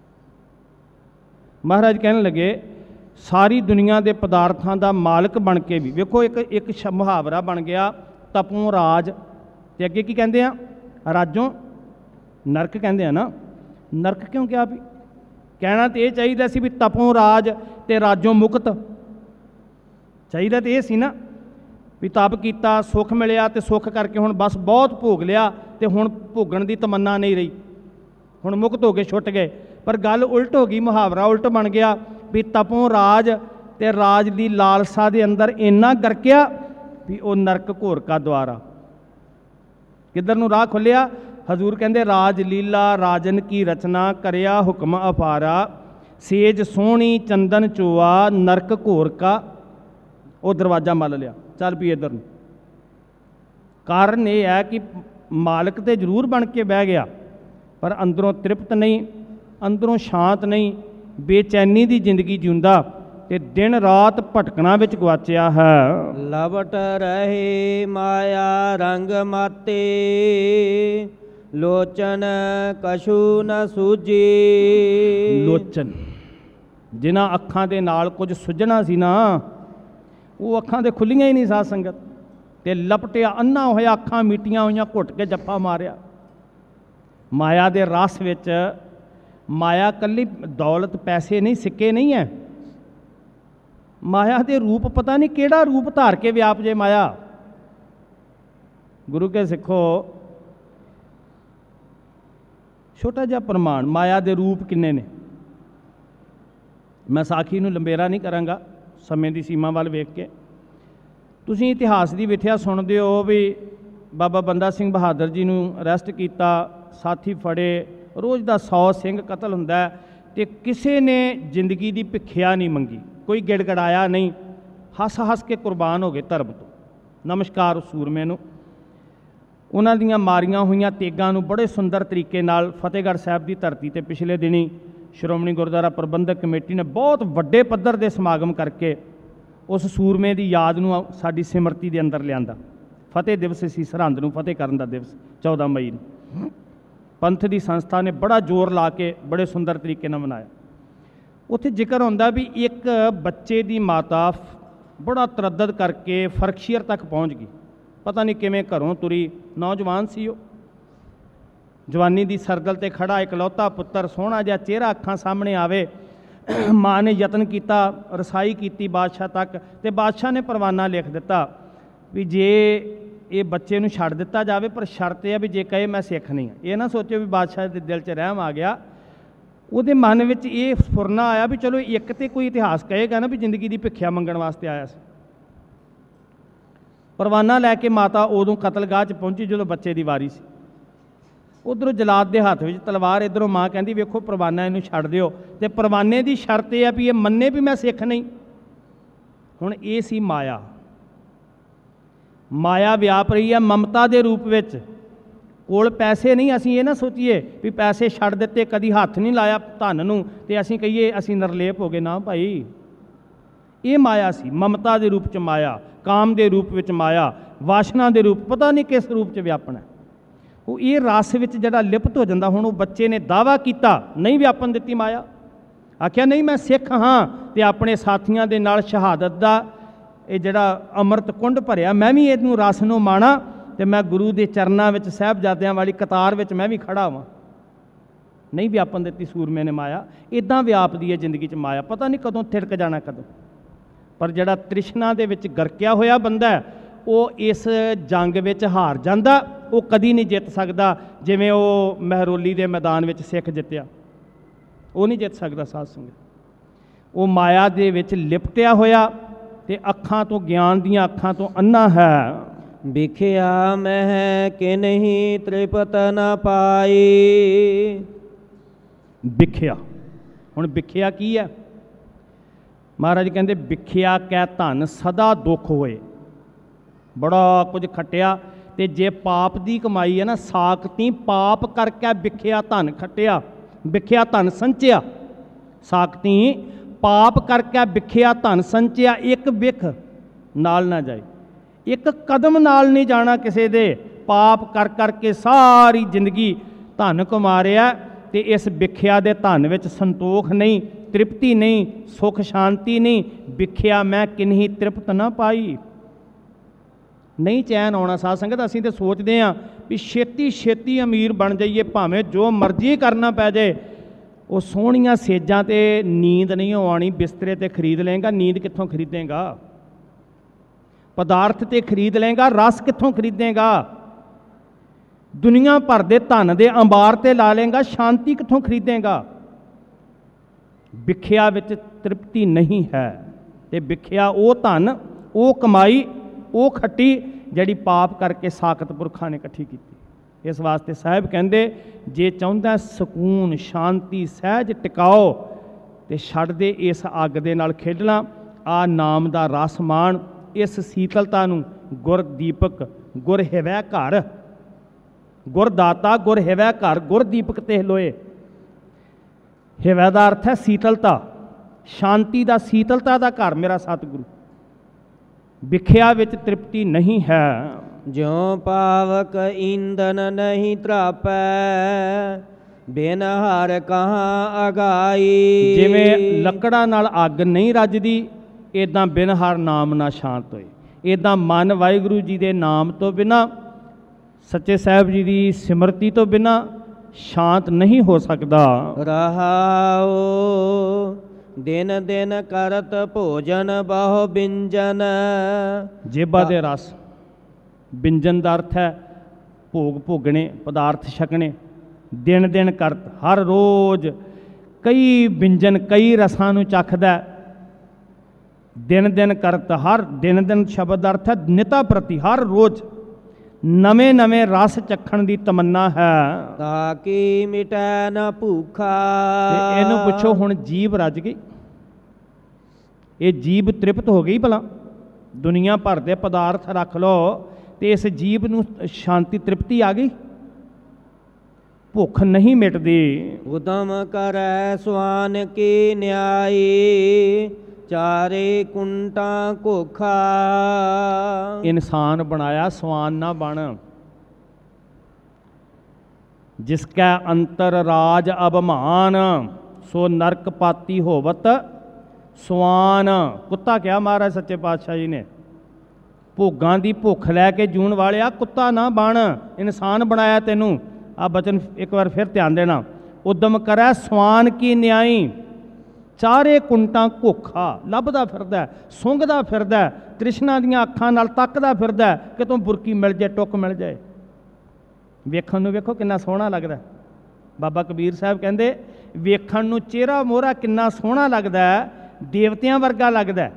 ਮਹਾਰਾਜ ਕਹਿਣ ਲੱਗੇ, ਸਾਰੀ ਦੁਨੀਆ ਦੇ ਪਦਾਰਥਾਂ ਦਾ ਮਾਲਕ ਬਣ ਕੇ ਵੀ, ਵੇਖੋ ਇੱਕ ਇੱਕ ਮੁਹਾਵਰਾ ਬਣ ਗਿਆ, ਤਪੋਂ ਰਾਜ, ਤੇ ਅੱਗੇ ਕੀ ਕਹਿੰਦੇ ਆ, ਰਾਜੋਂ ਨਰਕ ਕਹਿੰਦੇ ਆ ਨਾ। ਨਰਕ ਕਿਉਂ ਕਿਹਾ? ਵੀ ਕਹਿਣਾ ਤੇ ਇਹ ਚਾਹੀਦਾ ਸੀ ਵੀ ਤਪੋਂ ਰਾਜ ਤੇ ਰਾਜੋਂ ਮੁਕਤ, ਚਾਹੀਦਾ ਤੇ ਇਹ ਸੀ ਨਾ। ਵੀ ਤਪ ਕੀਤਾ, ਸੁੱਖ ਮਿਲਿਆ ਤੇ ਸੁੱਖ ਕਰਕੇ ਹੁਣ ਬਸ ਬਹੁਤ ਭੋਗ ਲਿਆ ਤੇ ਹੁਣ ਭੋਗਣ ਦੀ ਤਮੰਨਾ ਨਹੀਂ ਰਹੀ, ਹੁਣ ਮੁਕਤ ਹੋ ਕੇ ਛੁੱਟ ਗਏ। ਪਰ ਗੱਲ ਉਲਟ ਹੋ ਗਈ, ਮੁਹਾਵਰਾ ਉਲਟ ਬਣ ਗਿਆ ਵੀ ਤਪੋਂ ਰਾਜ ਤੇ ਰਾਜ ਦੀ ਲਾਲਸਾ ਦੇ ਅੰਦਰ ਇੰਨਾ ਗਰਕਿਆ ਵੀ ਉਹ ਨਰਕ ਘੋਰ ਕਾ ਦੁਆਰਾ। ਕਿੱਧਰ ਨੂੰ ਰਾਹ ਖੁੱਲਿਆ? ਹਜ਼ੂਰ ਕਹਿੰਦੇ ਰਾਜ ਲੀਲਾ ਰਾਜਨ ਕੀ ਰਚਨਾ, ਕਰਿਆ ਹੁਕਮ ਅਪਾਰਾ, ਸੇਜ ਸੋਹਣੀ ਚੰਦਨ ਚੋਆ, ਨਰਕ ਘੋਰ ਕਾ। ਉਹ ਦਰਵਾਜ਼ਾ ਮੱਲ ਲਿਆ, ਚੱਲ ਪਈ ਇੱਧਰ ਨੂੰ। ਕਾਰਨ ਇਹ ਹੈ ਕਿ ਮਾਲਕ ਤੇ ਜ਼ਰੂਰ ਬਣ ਕੇ ਬਹਿ ਗਿਆ ਪਰ ਅੰਦਰੋਂ ਤ੍ਰਿਪਤ ਨਹੀਂ, ਅੰਦਰੋਂ ਸ਼ਾਂਤ ਨਹੀਂ, ਬੇਚੈਨੀ ਦੀ ਜ਼ਿੰਦਗੀ ਜਿਉਂਦਾ ਤੇ ਦਿਨ ਰਾਤ ਭਟਕਣਾ ਵਿੱਚ ਗਵਾਚਿਆ ਹੈ। ਲਵਟ ਰਹੇ ਮਾਇਆ ਰੰਗ ਮਾਤੇ, ਲੋਚਨ ਕਛੂ ਨ ਸੂਝੀ। ਲੋਚਨ, ਜਿਨ੍ਹਾਂ ਅੱਖਾਂ ਦੇ ਨਾਲ ਕੁਝ ਸੁੱਝਣਾ ਸੀ ਨਾ, ਉਹ ਅੱਖਾਂ ਤੇ ਖੁੱਲੀਆਂ ਹੀ ਨਹੀਂ ਸਾਧ ਸੰਗਤ, ਤੇ ਲਪਟਿਆ ਅੰਨਾ ਹੋਇਆ, ਅੱਖਾਂ ਮੀਟੀਆਂ ਹੋਈਆਂ, ਘੁੱਟ ਕੇ ਜੱਫਾ ਮਾਰਿਆ। ਮਾਇਆ ਦੇ ਰਸ ਵਿੱਚ, ਮਾਇਆ ਕੱਲੀ ਦੌਲਤ ਪੈਸੇ ਨਹੀਂ, ਸਿੱਕੇ ਨਹੀਂ ਹੈ, ਮਾਇਆ ਦੇ ਰੂਪ ਪਤਾ ਨਹੀਂ ਕਿਹੜਾ ਰੂਪ ਧਾਰ ਕੇ ਵਿਆਪ ਜੇ ਮਾਇਆ। ਗੁਰੂ ਕੇ ਸਿੱਖੋ, ਛੋਟਾ ਜਿਹਾ ਪ੍ਰਮਾਣ, ਮਾਇਆ ਦੇ ਰੂਪ ਕਿੰਨੇ ਨੇ। ਮੈਂ ਸਾਖੀ ਨੂੰ ਲੰਬੇਰਾ ਨਹੀਂ ਕਰਾਂਗਾ ਸਮੇਂ ਦੀ ਸੀਮਾ ਵੱਲ ਵੇਖ ਕੇ। ਤੁਸੀਂ ਇਤਿਹਾਸ ਦੀ ਵਿਥਿਆ ਸੁਣਦੇ ਹੋ ਵੀ ਬਾਬਾ ਬੰਦਾ ਸਿੰਘ ਬਹਾਦਰ ਜੀ ਨੂੰ ਅਰੈਸਟ ਕੀਤਾ, ਸਾਥੀ ਫੜੇ, ਰੋਜ਼ ਦਾ ਸੌ ਸਿੰਘ ਕਤਲ ਹੁੰਦਾ ਤੇ ਕਿਸੇ ਨੇ ਜ਼ਿੰਦਗੀ ਦੀ ਭਿੱਖਿਆ ਨਹੀਂ ਮੰਗੀ, ਕੋਈ ਗਿੜਗੜਾਇਆ ਨਹੀਂ, ਹੱਸ ਹੱਸ ਕੇ ਕੁਰਬਾਨ ਹੋ ਗਏ ਧਰਮ ਤੋਂ। ਨਮਸਕਾਰ ਉਸ ਸੂਰਮੇ ਨੂੰ। ਉਹਨਾਂ ਦੀਆਂ ਮਾਰੀਆਂ ਹੋਈਆਂ ਤੇਗਾਂ ਨੂੰ ਬੜੇ ਸੁੰਦਰ ਤਰੀਕੇ ਨਾਲ ਫਤਿਹਗੜ੍ਹ ਸਾਹਿਬ ਦੀ ਧਰਤੀ ਤੇ ਪਿਛਲੇ ਦਿਨੀ ਸ਼੍ਰੋਮਣੀ ਗੁਰਦੁਆਰਾ ਪ੍ਰਬੰਧਕ ਕਮੇਟੀ ਨੇ ਬਹੁਤ ਵੱਡੇ ਪੱਧਰ ਦੇ ਸਮਾਗਮ ਕਰਕੇ ਉਸ ਸੂਰਮੇ ਦੀ ਯਾਦ ਨੂੰ ਸਾਡੀ ਸਿਮਰਤੀ ਦੇ ਅੰਦਰ ਲਿਆਂਦਾ। ਫਤਿਹ ਦਿਵਸ ਸੀ, ਸਰਹੰਦ ਨੂੰ ਫਤਿਹ ਕਰਨ ਦਾ ਦਿਵਸ, ਚੌਦ੍ਹਾਂ ਮਈ ਨੂੰ। ਪੰਥ ਦੀ ਸੰਸਥਾ ਨੇ ਬੜਾ ਜ਼ੋਰ ਲਾ ਕੇ ਬੜੇ ਸੁੰਦਰ ਤਰੀਕੇ ਨਾਲ ਮਨਾਇਆ। ਉੱਥੇ ਜ਼ਿਕਰ ਹੁੰਦਾ ਵੀ ਇੱਕ ਬੱਚੇ ਦੀ ਮਾਤਾ ਬੜਾ ਤਰੱਦਦ ਕਰਕੇ ਫਰਕਸ਼ੀਅਰ ਤੱਕ ਪਹੁੰਚ ਗਈ, ਪਤਾ ਨਹੀਂ ਕਿਵੇਂ ਘਰੋਂ ਤੁਰੀ, ਨੌਜਵਾਨ ਸੀ ਉਹ, ਜਵਾਨੀ ਦੀ ਸਰਗਲ ਤੇ ਖੜਾ ਇਕਲੌਤਾ ਪੁੱਤਰ, ਸੋਹਣਾ ਜਿਹਾ ਚਿਹਰਾ ਅੱਖਾਂ ਸਾਹਮਣੇ ਆਵੇ। ਮਾਂ ਨੇ ਯਤਨ ਕੀਤਾ, ਰਸਾਈ ਕੀਤੀ ਬਾਦਸ਼ਾਹ ਤੱਕ, ਤੇ ਬਾਦਸ਼ਾਹ ਨੇ ਪਰਵਾਨਾ ਲਿਖ ਦਿੱਤਾ ਵੀ ਜੇ ਇਹ ਬੱਚੇ ਨੂੰ ਛੱਡ ਦਿੱਤਾ ਜਾਵੇ, ਪਰ ਸ਼ਰਤ ਇਹ ਆ ਵੀ ਜੇ ਕਹੇ ਮੈਂ ਸਿੱਖ ਨਹੀਂ। ਇਹ ਨਾ ਸੋਚਿਓ ਵੀ ਬਾਦਸ਼ਾਹ ਦੇ ਦਿਲ 'ਚ ਰਹਿਮ ਆ ਗਿਆ, ਉਹਦੇ ਮਨ ਵਿੱਚ ਇਹ ਫੁਰਨਾ ਆਇਆ ਵੀ ਚਲੋ ਇੱਕ ਤੇ ਕੋਈ ਇਤਿਹਾਸ ਕਹੇਗਾ ਨਾ ਵੀ ਜ਼ਿੰਦਗੀ ਦੀ ਭਿੱਖਿਆ ਮੰਗਣ ਵਾਸਤੇ ਆਇਆ ਸੀ। ਪਰਵਾਨਾ ਲੈ ਕੇ ਮਾਤਾ ਉਦੋਂ ਕਤਲਗਾਹ 'ਚ ਪਹੁੰਚੀ ਜਦੋਂ ਬੱਚੇ ਦੀ ਵਾਰੀ ਸੀ। ਉਧਰੋਂ ਜਲਾਦ ਦੇ ਹੱਥ ਵਿੱਚ ਤਲਵਾਰ, ਇੱਧਰੋਂ ਮਾਂ ਕਹਿੰਦੀ ਵੇਖੋ ਪਰਵਾਨਾ ਇਹਨੂੰ ਛੱਡ ਦਿਓ, ਤੇ ਪਰਵਾਨੇ ਦੀ ਸ਼ਰਤ ਇਹ ਆ ਵੀ ਇਹ ਮੰਨੇ ਵੀ ਮੈਂ ਸਿੱਖ ਨਹੀਂ। ਹੁਣ ਇਹ ਸੀ ਮਾਇਆ। ਮਾਇਆ ਵਿਆਪ ਰਹੀ ਹੈ ਮਮਤਾ ਦੇ ਰੂਪ ਵਿੱਚ। ਕੋਲ ਪੈਸੇ ਨਹੀਂ, ਅਸੀਂ ਇਹ ਨਾ ਸੋਚੀਏ ਵੀ ਪੈਸੇ ਛੱਡ ਦਿੱਤੇ, ਕਦੀ ਹੱਥ ਨਹੀਂ ਲਾਇਆ ਧਨ ਨੂੰ ਤੇ ਅਸੀਂ ਕਹੀਏ ਅਸੀਂ ਨਿਰਲੇਪ ਹੋ ਗਏ। ਨਾ ਭਾਈ, ਇਹ ਮਾਇਆ ਸੀ, ਮਮਤਾ ਦੇ ਰੂਪ 'ਚ ਮਾਇਆ, ਕਾਮ ਦੇ ਰੂਪ ਵਿੱਚ ਮਾਇਆ, ਵਾਸ਼ਨਾ ਦੇ ਰੂਪ, ਪਤਾ ਨਹੀਂ ਕਿਸ ਰੂਪ 'ਚ ਵਿਆਪਣਾ। ਉਹ ਇਹ ਰਸ ਵਿੱਚ ਜਿਹੜਾ ਲਿਪਤ ਹੋ ਜਾਂਦਾ। ਹੁਣ ਉਹ ਬੱਚੇ ਨੇ ਦਾਅਵਾ ਕੀਤਾ, ਨਹੀਂ ਵਿਆਪਨ ਦਿੱਤੀ ਮਾਇਆ, ਆਖਿਆ ਨਹੀਂ ਮੈਂ ਸਿੱਖ ਹਾਂ, ਤੇ ਆਪਣੇ ਸਾਥੀਆਂ ਦੇ ਨਾਲ ਸ਼ਹਾਦਤ ਦਾ ਇਹ ਜਿਹੜਾ ਅੰਮ੍ਰਿਤ ਕੁੰਡ ਭਰਿਆ, ਮੈਂ ਵੀ ਇਹਨੂੰ ਰਸ ਨੂੰ ਮਾਣਾ ਤੇ ਮੈਂ ਗੁਰੂ ਦੇ ਚਰਨਾਂ ਵਿੱਚ ਸਾਹਿਬਜ਼ਾਦਿਆਂ ਵਾਲੀ ਕਤਾਰ ਵਿੱਚ ਮੈਂ ਵੀ ਖੜਾ ਹਾਂ। ਨਹੀਂ ਵਿਆਪਨ ਦਿੱਤੀ ਸੂਰਮੇ ਨੇ ਮਾਇਆ। ਇੱਦਾਂ ਵਿਆਪਦੀ ਹੈ ਜ਼ਿੰਦਗੀ 'ਚ ਮਾਇਆ, ਪਤਾ ਨਹੀਂ ਕਦੋਂ ਥਿੜਕ ਜਾਣਾ ਕਦੋਂ। ਪਰ ਜਿਹੜਾ ਤ੍ਰਿਸ਼ਨਾ ਦੇ ਵਿੱਚ ਗਰਕਿਆ ਹੋਇਆ ਬੰਦਾ, ਉਹ ਇਸ ਜੰਗ ਵਿੱਚ ਹਾਰ ਜਾਂਦਾ, ਉਹ ਕਦੀ ਨਹੀਂ ਜਿੱਤ ਸਕਦਾ। ਜਿਵੇਂ ਉਹ ਮਹਿਰੋਲੀ ਦੇ ਮੈਦਾਨ ਵਿੱਚ ਸਿੱਖ ਜਿੱਤਿਆ, ਉਹ ਨਹੀਂ ਜਿੱਤ ਸਕਦਾ ਸਾਧ ਸੰਗਤ। ਉਹ ਮਾਇਆ ਦੇ ਵਿੱਚ ਲਿਪਟਿਆ ਹੋਇਆ ਤੇ ਅੱਖਾਂ ਤੋਂ, ਗਿਆਨ ਦੀਆਂ ਅੱਖਾਂ ਤੋਂ ਅੰਨਾ ਹੈ। ਵਿਖਿਆ ਮਹਿ ਕਿ ਨਹੀਂ ਤ੍ਰਿਪਤ ਨ ਪਾਈ। ਵਿਖਿਆ, ਹੁਣ ਵਿਖਿਆ ਕੀ ਹੈ? ਮਹਾਰਾਜ ਕਹਿੰਦੇ ਵਿਖਿਆ ਕੈ ਧਨ ਸਦਾ ਦੁੱਖ ਹੋਏ। ਬੜਾ ਕੁਝ ਖੱਟਿਆ, ਤੇ ਜੇ ਪਾਪ ਦੀ ਕਮਾਈ ਹੈ ਨਾ, ਸਾਖਤੀ ਪਾਪ ਕਰਕੇ ਵਿਖਿਆ ਧਨ ਖੱਟਿਆ, ਵਿਖਿਆ ਧਨ ਸੰਚਿਆ। ਸਾਖਤੀ ਪਾਪ ਕਰਕੇ ਵਿਖਿਆ ਧਨ ਸੰਚਿਆ। ਇੱਕ ਵਿਖ ਨਾਲ ਨਾ ਜਾਏ, ਇੱਕ ਕਦਮ ਨਾਲ ਨਹੀਂ ਜਾਣਾ ਕਿਸੇ ਦੇ। ਪਾਪ ਕਰ ਕਰਕੇ ਸਾਰੀ ਜ਼ਿੰਦਗੀ ਧਨ ਕਮਾ ਰਿਹਾ, ਤੇ ਇਸ ਵਿਖਿਆ ਦੇ ਧਨ ਵਿੱਚ ਸੰਤੋਖ ਨਹੀਂ, ਤ੍ਰਿਪਤੀ ਨਹੀਂ, ਸੁਖ ਸ਼ਾਂਤੀ ਨਹੀਂ। ਵਿਖਿਆ ਮੈਂ ਕਿਨਹੀ ਤ੍ਰਿਪਤ ਨਾ ਪਾਈ। ਨਹੀਂ ਚੈਨ ਆਉਣਾ ਸਾਧ ਸੰਗਤ। ਅਸੀਂ ਤਾਂ ਸੋਚਦੇ ਹਾਂ ਵੀ ਛੇਤੀ ਛੇਤੀ ਅਮੀਰ ਬਣ ਜਾਈਏ, ਭਾਵੇਂ ਜੋ ਮਰਜ਼ੀ ਕਰਨਾ ਪੈ ਜਾਏ। ਉਹ ਸੋਹਣੀਆਂ ਸੇਜਾਂ 'ਤੇ ਨੀਂਦ ਨਹੀਂ ਆਉਣੀ, ਬਿਸਤਰੇ 'ਤੇ ਖਰੀਦ ਲਏਗਾ, ਨੀਂਦ ਕਿੱਥੋਂ ਖਰੀਦੇਗਾ? ਪਦਾਰਥ ਤੇ ਖਰੀਦ ਲਏਗਾ, ਰਸ ਕਿੱਥੋਂ ਖਰੀਦੇਗਾ? ਦੁਨੀਆ ਭਰ ਦੇ ਧਨ ਦੇ ਅੰਬਾਰ ਤੇ ਲਾ ਲਏਗਾ, ਸ਼ਾਂਤੀ ਕਿੱਥੋਂ ਖਰੀਦੇਗਾ? ਵਿਖਿਆ ਵਿੱਚ ਤ੍ਰਿਪਤੀ ਨਹੀਂ ਹੈ। ਤੇ ਵਿਖਿਆ ਉਹ ਧਨ, ਉਹ ਕਮਾਈ, ਉਹ ਖੱਟੀ ਜਿਹੜੀ ਪਾਪ ਕਰਕੇ ਸਾਖਤ ਪੁਰਖਾਂ ਨੇ ਇਕੱਠੀ ਕੀਤੀ। ਇਸ ਵਾਸਤੇ ਸਾਹਿਬ ਕਹਿੰਦੇ ਜੇ ਚਾਹੁੰਦਾ ਸਕੂਨ, ਸ਼ਾਂਤੀ, ਸਹਿਜ ਟਿਕਾਓ ਤੇ ਛੱਡ ਦੇ ਇਸ ਅੱਗ ਦੇ ਨਾਲ ਖੇਡਣਾ। ਆ ਨਾਮ ਦਾ ਰਸ ਮਾਣ, ਇਸ ਸੀਤਲਤਾ ਨੂੰ। ਗੁਰ ਦੀਪਕ ਗੁਰ ਹਿਵੈ ਘਰ, ਗੁਰ ਦਾਤਾ ਗੁਰ ਹਿਵੈ ਘਰ, ਗੁਰ ਦੀਪਕ ਤੇ ਲੋਏ। ਹਿਵੈ ਦਾ ਅਰਥ ਹੈ ਸੀਤਲਤਾ, ਸ਼ਾਂਤੀ ਦਾ, ਸੀਤਲਤਾ ਦਾ ਘਰ ਮੇਰਾ ਸਤਿਗੁਰੂ। ਵਿਖਿਆ ਵਿੱਚ ਤ੍ਰਿਪਤੀ ਨਹੀਂ ਹੈ। ਜਿਉ ਪਾਵਕ ਈਂਧਨ ਨਹੀਂ ਤਰਾਪੈ, ਬਿਨ ਹਰ ਕਹਾਂ ਅਗਾਈ। ਜਿਵੇਂ ਲੱਕੜਾਂ ਨਾਲ ਅੱਗ ਨਹੀਂ ਰੱਜਦੀ, ਇੱਦਾਂ ਬਿਨ ਹਰ ਨਾਮ ਨਾ ਸ਼ਾਂਤ ਹੋਏ। ਇੱਦਾਂ ਮਨ ਵਾਹਿਗੁਰੂ ਜੀ ਦੇ ਨਾਮ ਤੋਂ ਬਿਨਾਂ, ਸੱਚੇ ਸਾਹਿਬ ਜੀ ਦੀ ਸਿਮਰਤੀ ਤੋਂ ਬਿਨਾਂ ਸ਼ਾਂਤ ਨਹੀਂ ਹੋ ਸਕਦਾ। ਰਹਾਉ ਦਿਨ ਦਿਨ ਕਰਤ ਭੋਜਨ ਬਹੁ ਬਿੰਜਨ। ਜੇਬਾ ਦੇ ਰਸ, ਬਿੰਜਨ ਦਾ ਅਰਥ ਹੈ ਭੋਗ ਭੋਗਣੇ, ਪਦਾਰਥ ਛਕਣੇ। ਦਿਨ ਦਿਨ ਕਰਤ, ਹਰ ਰੋਜ਼ ਕਈ ਬਿੰਜਨ, ਕਈ ਰਸਾਂ ਨੂੰ ਚੱਖਦਾ। ਦਿਨ ਦਿਨ ਕਰਤ, ਹਰ ਦਿਨ ਦਿਨ ਸ਼ਬਦ ਦਾ ਅਰਥ ਹੈ ਨਿਤਾ ਪ੍ਰਤੀ, ਹਰ ਰੋਜ਼ ਨਵੇਂ ਨਵੇਂ ਰਸ ਚੱਖਣ ਦੀ ਤਮੰਨਾ ਹੈ। ਤਾਂ ਕਿ ਮਿਟੈ ਨਾ ਭੂਖਾ। ਤੇ ਇਹਨੂੰ ਪੁੱਛੋ ਹੁਣ ਜੀਭ ਰੱਜ ਗਈ, ਇਹ ਜੀਭ ਤ੍ਰਿਪਤ ਹੋ ਗਈ ਭਲਾ? ਦੁਨੀਆ ਭਰ ਦੇ ਪਦਾਰਥ ਰੱਖ ਲਓ ਤੇ ਇਸ ਜੀਭ ਨੂੰ ਸ਼ਾਂਤੀ ਤ੍ਰਿਪਤੀ ਆ ਗਈ? ਭੁੱਖ ਨਹੀਂ ਮਿਟਦੀ। ਉਦਮ ਕਰੈ ਸੁਆਨ ਕੀ ਨਿਆਈ, ਚਾਰੇ ਕੁੰਟਾਂ ਘੋਖਾ। ਇਨਸਾਨ ਬਣਾਇਆ ਸਵਾਨ ਨਾ ਬਣ। ਜਿਸ ਕੈ ਅੰਤਰ ਰਾਜ ਅਭਮਾਨ, ਸੋ ਨਰਕ ਪਾਤੀ ਹੋਵਤ ਸਵਾਨ। ਕੁੱਤਾ ਕਿਹਾ ਮਹਾਰਾਜ ਸੱਚੇ ਪਾਤਸ਼ਾਹ ਜੀ ਨੇ। ਭੋਗਾਂ ਦੀ ਭੁੱਖ ਲੈ ਕੇ ਜੂਣ ਵਾਲਿਆ ਕੁੱਤਾ ਨਾ ਬਣ, ਇਨਸਾਨ ਬਣਾਇਆ ਤੈਨੂੰ। ਆ ਬਚਨ ਇੱਕ ਵਾਰ ਫਿਰ ਧਿਆਨ ਦੇਣਾ। ਉਦਮ ਕਰੈ ਸਵਾਨ ਕੀ ਨਿਆਈ, ਚਾਰੇ ਕੁੰਟਾਂ ਘੋਖਾ। ਲੱਭਦਾ ਫਿਰਦਾ, ਸੁੰਘਦਾ ਫਿਰਦਾ, ਤ੍ਰਿਸ਼ਨਾ ਦੀਆਂ ਅੱਖਾਂ ਨਾਲ ਤੱਕਦਾ ਫਿਰਦਾ ਕਿ ਤੂੰ ਬੁਰਕੀ ਮਿਲ ਜਾਏ, ਟੁੱਕ ਮਿਲ ਜਾਏ। ਵੇਖਣ ਨੂੰ ਵੇਖੋ ਕਿੰਨਾ ਸੋਹਣਾ ਲੱਗਦਾ। ਬਾਬਾ ਕਬੀਰ ਸਾਹਿਬ ਕਹਿੰਦੇ ਵੇਖਣ ਨੂੰ ਚਿਹਰਾ ਮੋਹਰਾ ਕਿੰਨਾ ਸੋਹਣਾ ਲੱਗਦਾ, ਦੇਵਤਿਆਂ ਵਰਗਾ ਲੱਗਦਾ,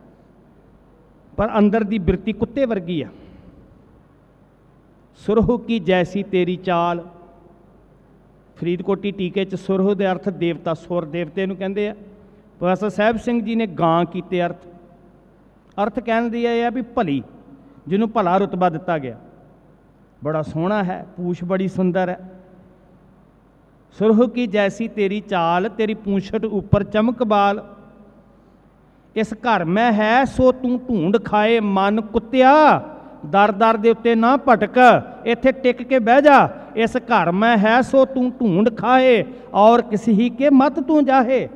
ਪਰ ਅੰਦਰ ਦੀ ਬਿਰਤੀ ਕੁੱਤੇ ਵਰਗੀ ਆ। ਸੁਰਹੁ ਕੀ ਜੈਸੀ ਤੇਰੀ ਚਾਲ। ਫਰੀਦਕੋਟੀ ਟੀਕੇ 'ਚ ਸੁਰਹੁ ਦੇ ਅਰਥ ਦੇਵਤਾ, ਸੁਰ ਦੇਵਤੇ ਨੂੰ ਕਹਿੰਦੇ ਆ। ਪ੍ਰੋਫੈਸਰ ਸਾਹਿਬ ਸਿੰਘ ਜੀ ਨੇ ਗਾਂ ਕੀਤੇ ਅਰਥ। ਅਰਥ ਕਹਿਣ ਦੀ ਇਹ ਆ ਵੀ ਭਲੀ, ਜਿਹਨੂੰ ਭਲਾ ਰੁਤਬਾ ਦਿੱਤਾ ਗਿਆ। ਬੜਾ ਸੋਹਣਾ ਹੈ, ਪੂਛ ਬੜੀ ਸੁੰਦਰ ਹੈ। ਸੁਰਹੁ ਕੀ ਜੈਸੀ ਤੇਰੀ ਚਾਲ, ਤੇਰੀ ਪੂੰਛਟ ਉੱਪਰ ਚਮਕ ਬਾਲ। ਇਸ ਘਰ ਮੈਂ ਹੈ ਸੋ ਤੂੰ ਢੂੰਡ ਖਾਏ, ਮਨ ਕੁੱਤਿਆ ਦਰ ਦਰ ਦੇ ਉੱਤੇ ਨਾ ਭਟਕ, ਇੱਥੇ ਟਿਕ ਕੇ ਬਹਿ ਜਾ। ਇਸ ਘਰ ਮੈਂ ਹੈ ਸੋ ਤੂੰ ਢੂੰਡ ਖਾਏ, ਔਰ ਕਿਸੇ ਹੀ ਕੇ ਮਤ ਤੂੰ ਜਾਹੇ।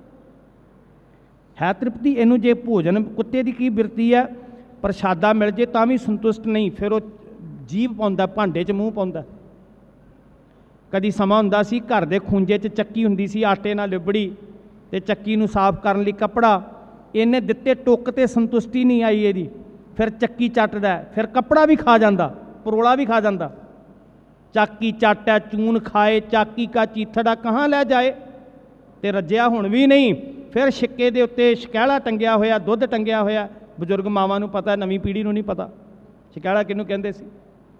ਹੈ ਤ੍ਰਿਪਤੀ ਇਹਨੂੰ। ਜੇ ਭੋਜਨ, ਕੁੱਤੇ ਦੀ ਕੀ ਬਿਰਤੀ ਹੈ, ਪ੍ਰਸ਼ਾਦਾ ਮਿਲ ਜੇ ਤਾਂ ਵੀ ਸੰਤੁਸ਼ਟ ਨਹੀਂ, ਫਿਰ ਉਹ ਜੀਭ ਪਾਉਂਦਾ, ਭਾਂਡੇ 'ਚ ਮੂੰਹ ਪਾਉਂਦਾ। ਕਦੀ ਸਮਾਂ ਹੁੰਦਾ ਸੀ ਘਰ ਦੇ ਖੂੰਜੇ 'ਚ ਚੱਕੀ ਹੁੰਦੀ ਸੀ, ਆਟੇ ਨਾਲ ਲਿਬੜੀ, ਤੇ ਚੱਕੀ ਨੂੰ ਸਾਫ਼ ਕਰਨ ਲਈ ਕੱਪੜਾ। ਇਹਨੇ ਦਿੱਤੇ ਟੁੱਕ ਤੇ ਸੰਤੁਸ਼ਟੀ ਨਹੀਂ ਆਈ ਇਹਦੀ, ਫਿਰ ਚੱਕੀ ਚੱਟਦਾ, ਫਿਰ ਕੱਪੜਾ ਵੀ ਖਾ ਜਾਂਦਾ, ਪਰੋਲਾ ਵੀ ਖਾ ਜਾਂਦਾ। ਚਾਕੀ ਚਾਟੈ ਚੂਨ ਖਾਏ, ਚਾਕੀ ਕਾ ਚੀਥੜਾ ਕਹਾਂ ਲੈ ਜਾਏ। ਤੇ ਰੱਜਿਆ ਹੁਣ ਵੀ ਨਹੀਂ, ਫਿਰ ਛਿੱਕੇ ਦੇ ਉੱਤੇ ਸ਼ਕੈਲਾ ਟੰਗਿਆ ਹੋਇਆ, ਦੁੱਧ ਟੰਗਿਆ ਹੋਇਆ। ਬਜ਼ੁਰਗ ਮਾਵਾਂ ਨੂੰ ਪਤਾ, ਨਵੀਂ ਪੀੜ੍ਹੀ ਨੂੰ ਨਹੀਂ ਪਤਾ ਸ਼ਕੈਲਾ ਕਿਹਨੂੰ ਕਹਿੰਦੇ ਸੀ।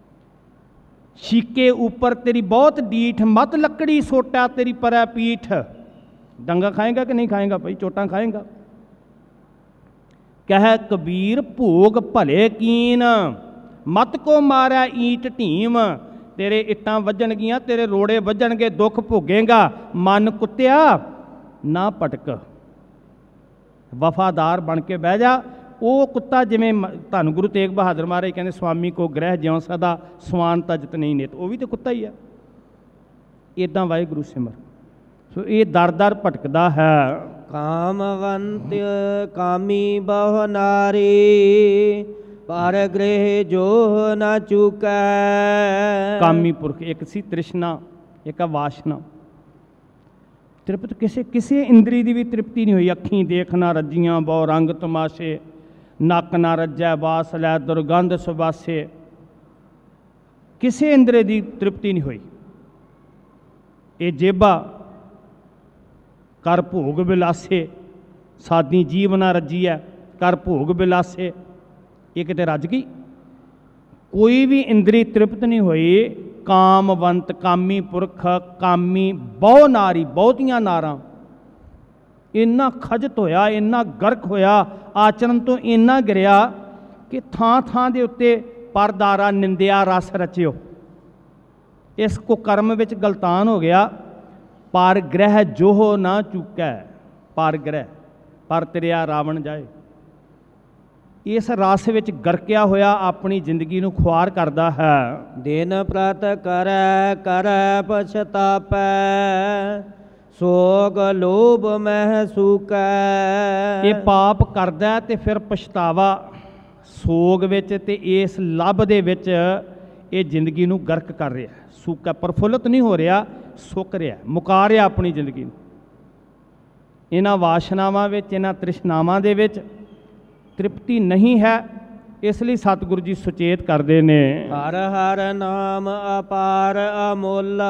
ਛੀਕੇ ਉੱਪਰ ਤੇਰੀ ਬਹੁਤ ਡੀਠ, ਮਤ ਲੱਕੜੀ ਸੋਟਾ ਤੇਰੀ ਪਰੈ ਪੀਠ। ਡੰਗਾ ਖਾਏਗਾ ਕਿ ਨਹੀਂ ਖਾਏਗਾ ਭਾਈ, ਚੋਟਾਂ ਖਾਏਗਾ। ਕਹਿ ਕਬੀਰ ਭੋਗ ਭਲੇ ਕੀਨ, ਮਤ ਕੋ ਮਾਰੈ ਈਟ ਢੀਮ। ਤੇਰੇ ਇੱਟਾਂ ਵੱਜਣਗੀਆਂ, ਤੇਰੇ ਰੋੜੇ ਵੱਜਣਗੇ, ਦੁੱਖ ਭੋਗੇਗਾ। ਮਨ ਕੁੱਤਿਆ ਨਾ ਭਟਕ, ਵਫਾਦਾਰ ਬਣ ਕੇ ਬਹਿ ਜਾ। ਉਹ ਕੁੱਤਾ ਜਿਵੇਂ ਧੰਨ ਗੁਰੂ ਤੇਗ ਬਹਾਦਰ ਮਹਾਰਾਜ ਕਹਿੰਦੇ ਸੁਆਮੀ ਕੋ ਗ੍ਰਹਿ ਜਿਉਂ ਸਦਾ, ਸਵਾਨ ਤਜਤ ਨਹੀਂ ਨਿਤ। ਉਹ ਵੀ ਤਾਂ ਕੁੱਤਾ ਹੀ ਆ। ਇੱਦਾਂ ਵਾਹਿਗੁਰੂ ਸਿਮਰ। ਸੋ ਇਹ ਦਰ ਦਰ ਭਟਕਦਾ ਹੈ। ਕਾਮਵੰਤ ਕਾਮੀ ਬਹੁ ਨਾਰੀ, ਪਰ ਗ੍ਰਹਿ ਜੋ ਨਾ ਚੁਕੈ। ਕਾਮੀ ਪੁਰਖ ਇੱਕ ਸੀ, ਤ੍ਰਿਸ਼ਨਾ ਇੱਕ ਆ ਵਾਸ਼ਨਾ। ਤ੍ਰਿਪਤ ਕਿਸੇ ਕਿਸੇ ਇੰਦਰੀ ਦੀ ਵੀ ਤ੍ਰਿਪਤੀ ਨਹੀਂ ਹੋਈ। ਅੱਖੀਂ ਦੇਖਣਾ ਰੱਜੀਆਂ, ਬਹੁ ਰੰਗ ਤਮਾਸ਼ੇ, नक ना रज्जै बास लै दुर्गंध सुबासे। किसी इंद्रे की तृप्ति नहीं हुई। ये जेबा कर भोग विलासे, सादी जीव ना रजी है कर भोग विलासे। ये किते रज गई। कोई भी इंद्री तृप्त नहीं हुई। कामवंत कामी पुरख कामी बहु नारी बहुतियां नारां इन्ना खजत होया, इन्ना गर्क होया, आचरण तो इन्ना गिरिया कि थां थां दे उत्ते परदारा निंदिया रस रचियो। इस कुकर्म विच गलतान हो गया। पर ग्रह जोह ना चुकै, पर ग्रह पर तिरिया रावण जाए। इस रस विच गरकिया होया अपनी जिंदगी नूं खुआर करदा है। दिन प्रत करै करै पछतापै, सोग लोभ मह सूकै। ये पाप करदा ते फिर पछतावा सोग विच ते इस लभ दे विच ये जिंदगी नूं गर्क कर रहा। सूका प्रफुल्लित नहीं हो रहा, सुक रहा, मुका रहा अपनी जिंदगी नूं। इन्हां वासनावां विच इन्हां तृष्णावां दे विच तृप्ति नहीं है। इसलिए सतगुरु जी सुचेत करते ने। हर हर नाम अपार अमोला,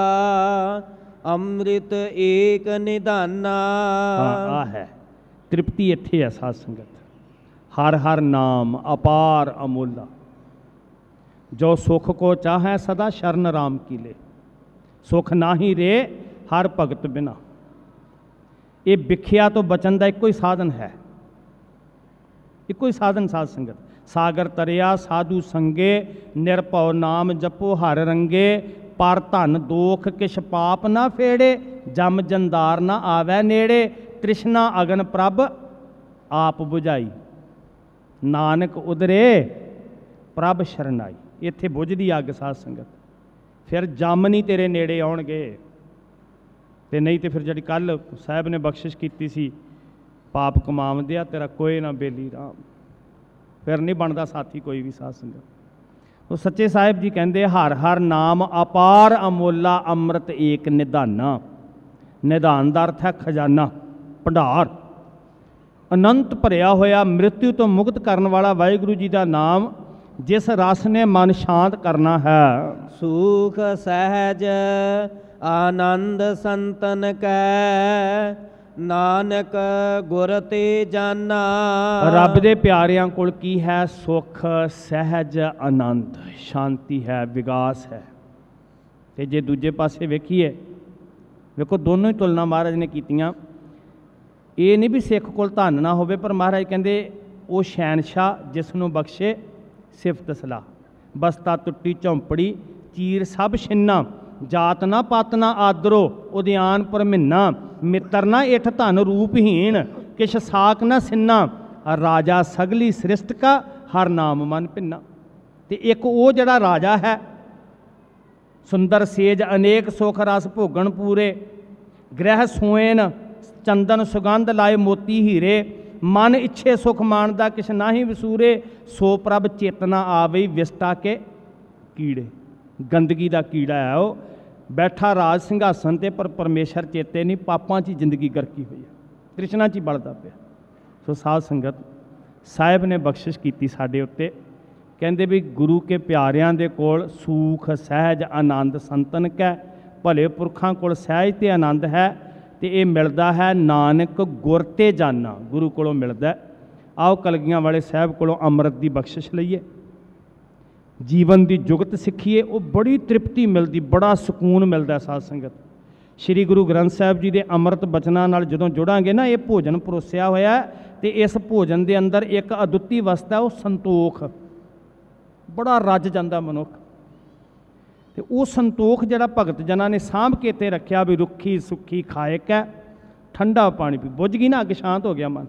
अमृत एक निधाना। आ है तृप्ति इत्थे है साध संगत। हर हर नाम अपार अमोला, जो सुख को चाहे सदा शरण राम की ले। सुख ना ही रे हर भगत बिना। ये विख्या तो बचन का एको ही साधन है, एको ही साधन साध संगत। सागर तरिया साधु संगे, निरभव नाम जपो हर रंगे। पर धन दोख किश पाप ना फेड़े, जम जंदार ना आवै नेड़े। तृष्णा अगन प्रभ आप बुझाई, नानक उदरे प्रभ शरणाई। इत्थे बुझदी अग साध संगत, फिर जम नहीं तेरे नेड़े आउणगे। ते नहीं तो फिर जी कल साहब ने बख्शिश की सी, पाप कमावंदिया तेरा कोई ना बेली राम। फिर नहीं बनता साथी कोई भी साध संगत। तो सच्चे साहिब जी कहते हर हर नाम अपार अमोला, अमृत एक निधाना। निधान का अर्थ है खजाना, भंडार। अनंत भरिया होया मृत्यु तो मुक्त करने वाला वाहिगुरू जी का नाम, जिस रस ने मन शांत करना है। सुख सहज आनंद संतन कै, नानक गुर ते जाना। रब दे प्यारियां कोल की है? सुख सहज आनंद, शांति है, विगास है। ते जे दूजे पासे वेखीए, वेखो दोनों ही तुलना महाराज ने कीतियां। ये नहीं भी सिख कोल धन ना होवे, पर महाराज कहंदे वो शहनशाह जिसनों बख्शे सिफत सलाह। बसता टुट्टी झौंपड़ी चीर सब छिन्ना, जात ना पत ना आदरो उद्यान पर महीना। मित्र ना इठ धन रूपहीन, किश साक ना सिन्ना। राजा सगली सृष्ट का हर नाम मन भिन्ना। ते एक वो जड़ा राजा है, सुंदर सेज अनेक सुख रस भोगन पूरे। ग्रह सोएन चंदन सुगंध लाए मोती हीरे। मन इच्छे सुख मानदा किश नाही विसूरे। सो प्रभ चेतना आवे विस्टा के कीड़े। गंदगी का कीड़ा है वो, बैठा राज सिंघासन ते पर परमेश्वर चेते नहीं। पापां च जिंदगी गरकी हुई है, तृष्णा च बलदा पिया। सो साध संगत साहिब ने बख्शिश की साडे उत्ते, कहंदे भी गुरु के प्यारियां दे कोल सूख सहज आनंद संतन कै। भले पुरखां कोल सहज ते आनंद है, तो ये मिलता है नानक गुर ते जाना। गुरु कोलों मिलता है। आओ कलगियां वाले साहब कोलों अमृत की बख्शिश लईए, जीवन की जुगत सीखीए। वो बड़ी तृप्ति मिलती, बड़ा सुकून मिलता है साध संगत। श्री गुरु ग्रंथ साहब जी के अमृत बचनों नाल जदों जुड़ांगे ना, ये भोजन परोसिया होया तो इस भोजन के अंदर एक अदुੱਤੀ वस्त है, वो संतोख। बड़ा रज जाता मनुख। तो वो संतोख जड़ा भगत जना ने सांभ के ते रखिया भी रुखी सुखी खाएक है। ठंडा पानी पी, बुझ गई ना अग, शांत हो गया मन।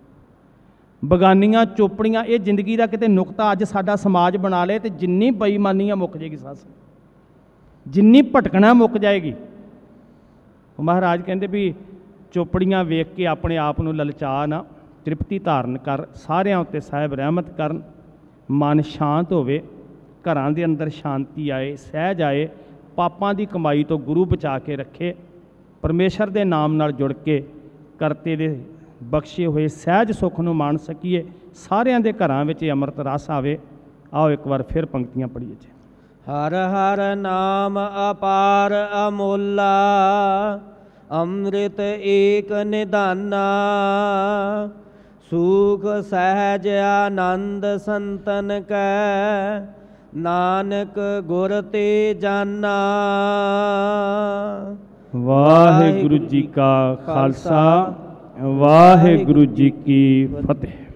बगानियां चोपड़ियां, ये जिंदगी का किते नुकता अज साडा समाज बना ले तो जिन्नी बेईमानियां मुक जाएगी सस, जिन्नी भटकना मुक जाएगी। महाराज कहते भी चोपड़ियां वेख के अपने आप नूं ललचा ना, तृप्ति धारण कर। सारियां उत्ते साहिब रहमत करन, मन शांत होवे, घरां दे अंदर शांति आए, सहज आए। पापां दी कमाई तो गुरु बचा के रखे। परमेश्वर दे नाम नाल जुड़ के करते दे बख्शे हुए सहज सुख नूं मान सकीए। ਸਾਰਿਆਂ ਦੇ ਘਰਾਂ ਵਿੱਚ ਇਹ ਅੰਮ੍ਰਿਤ ਰਸ ਆਵੇ। ਆਓ ਇੱਕ ਵਾਰ ਫਿਰ ਪੰਕਤੀਆਂ ਪੜ੍ਹੀਏ ਜੀ। ਹਰ ਹਰ ਨਾਮ ਅਪਾਰ ਅਮੋਲਾ, ਅੰਮ੍ਰਿਤ ਏਕ ਨਿਧਾਨਾ। ਸੁਖ ਸਹਿਜ ਆਨੰਦ ਸੰਤਨ ਕੈ, ਨਾਨਕ ਗੁਰ ਤੇ ਜਾਨਾ। ਵਾਹਿਗੁਰੂ ਜੀ ਕਾ ਖਾਲਸਾ, ਵਾਹਿਗੁਰੂ ਜੀ ਕੀ ਫਤਿਹ।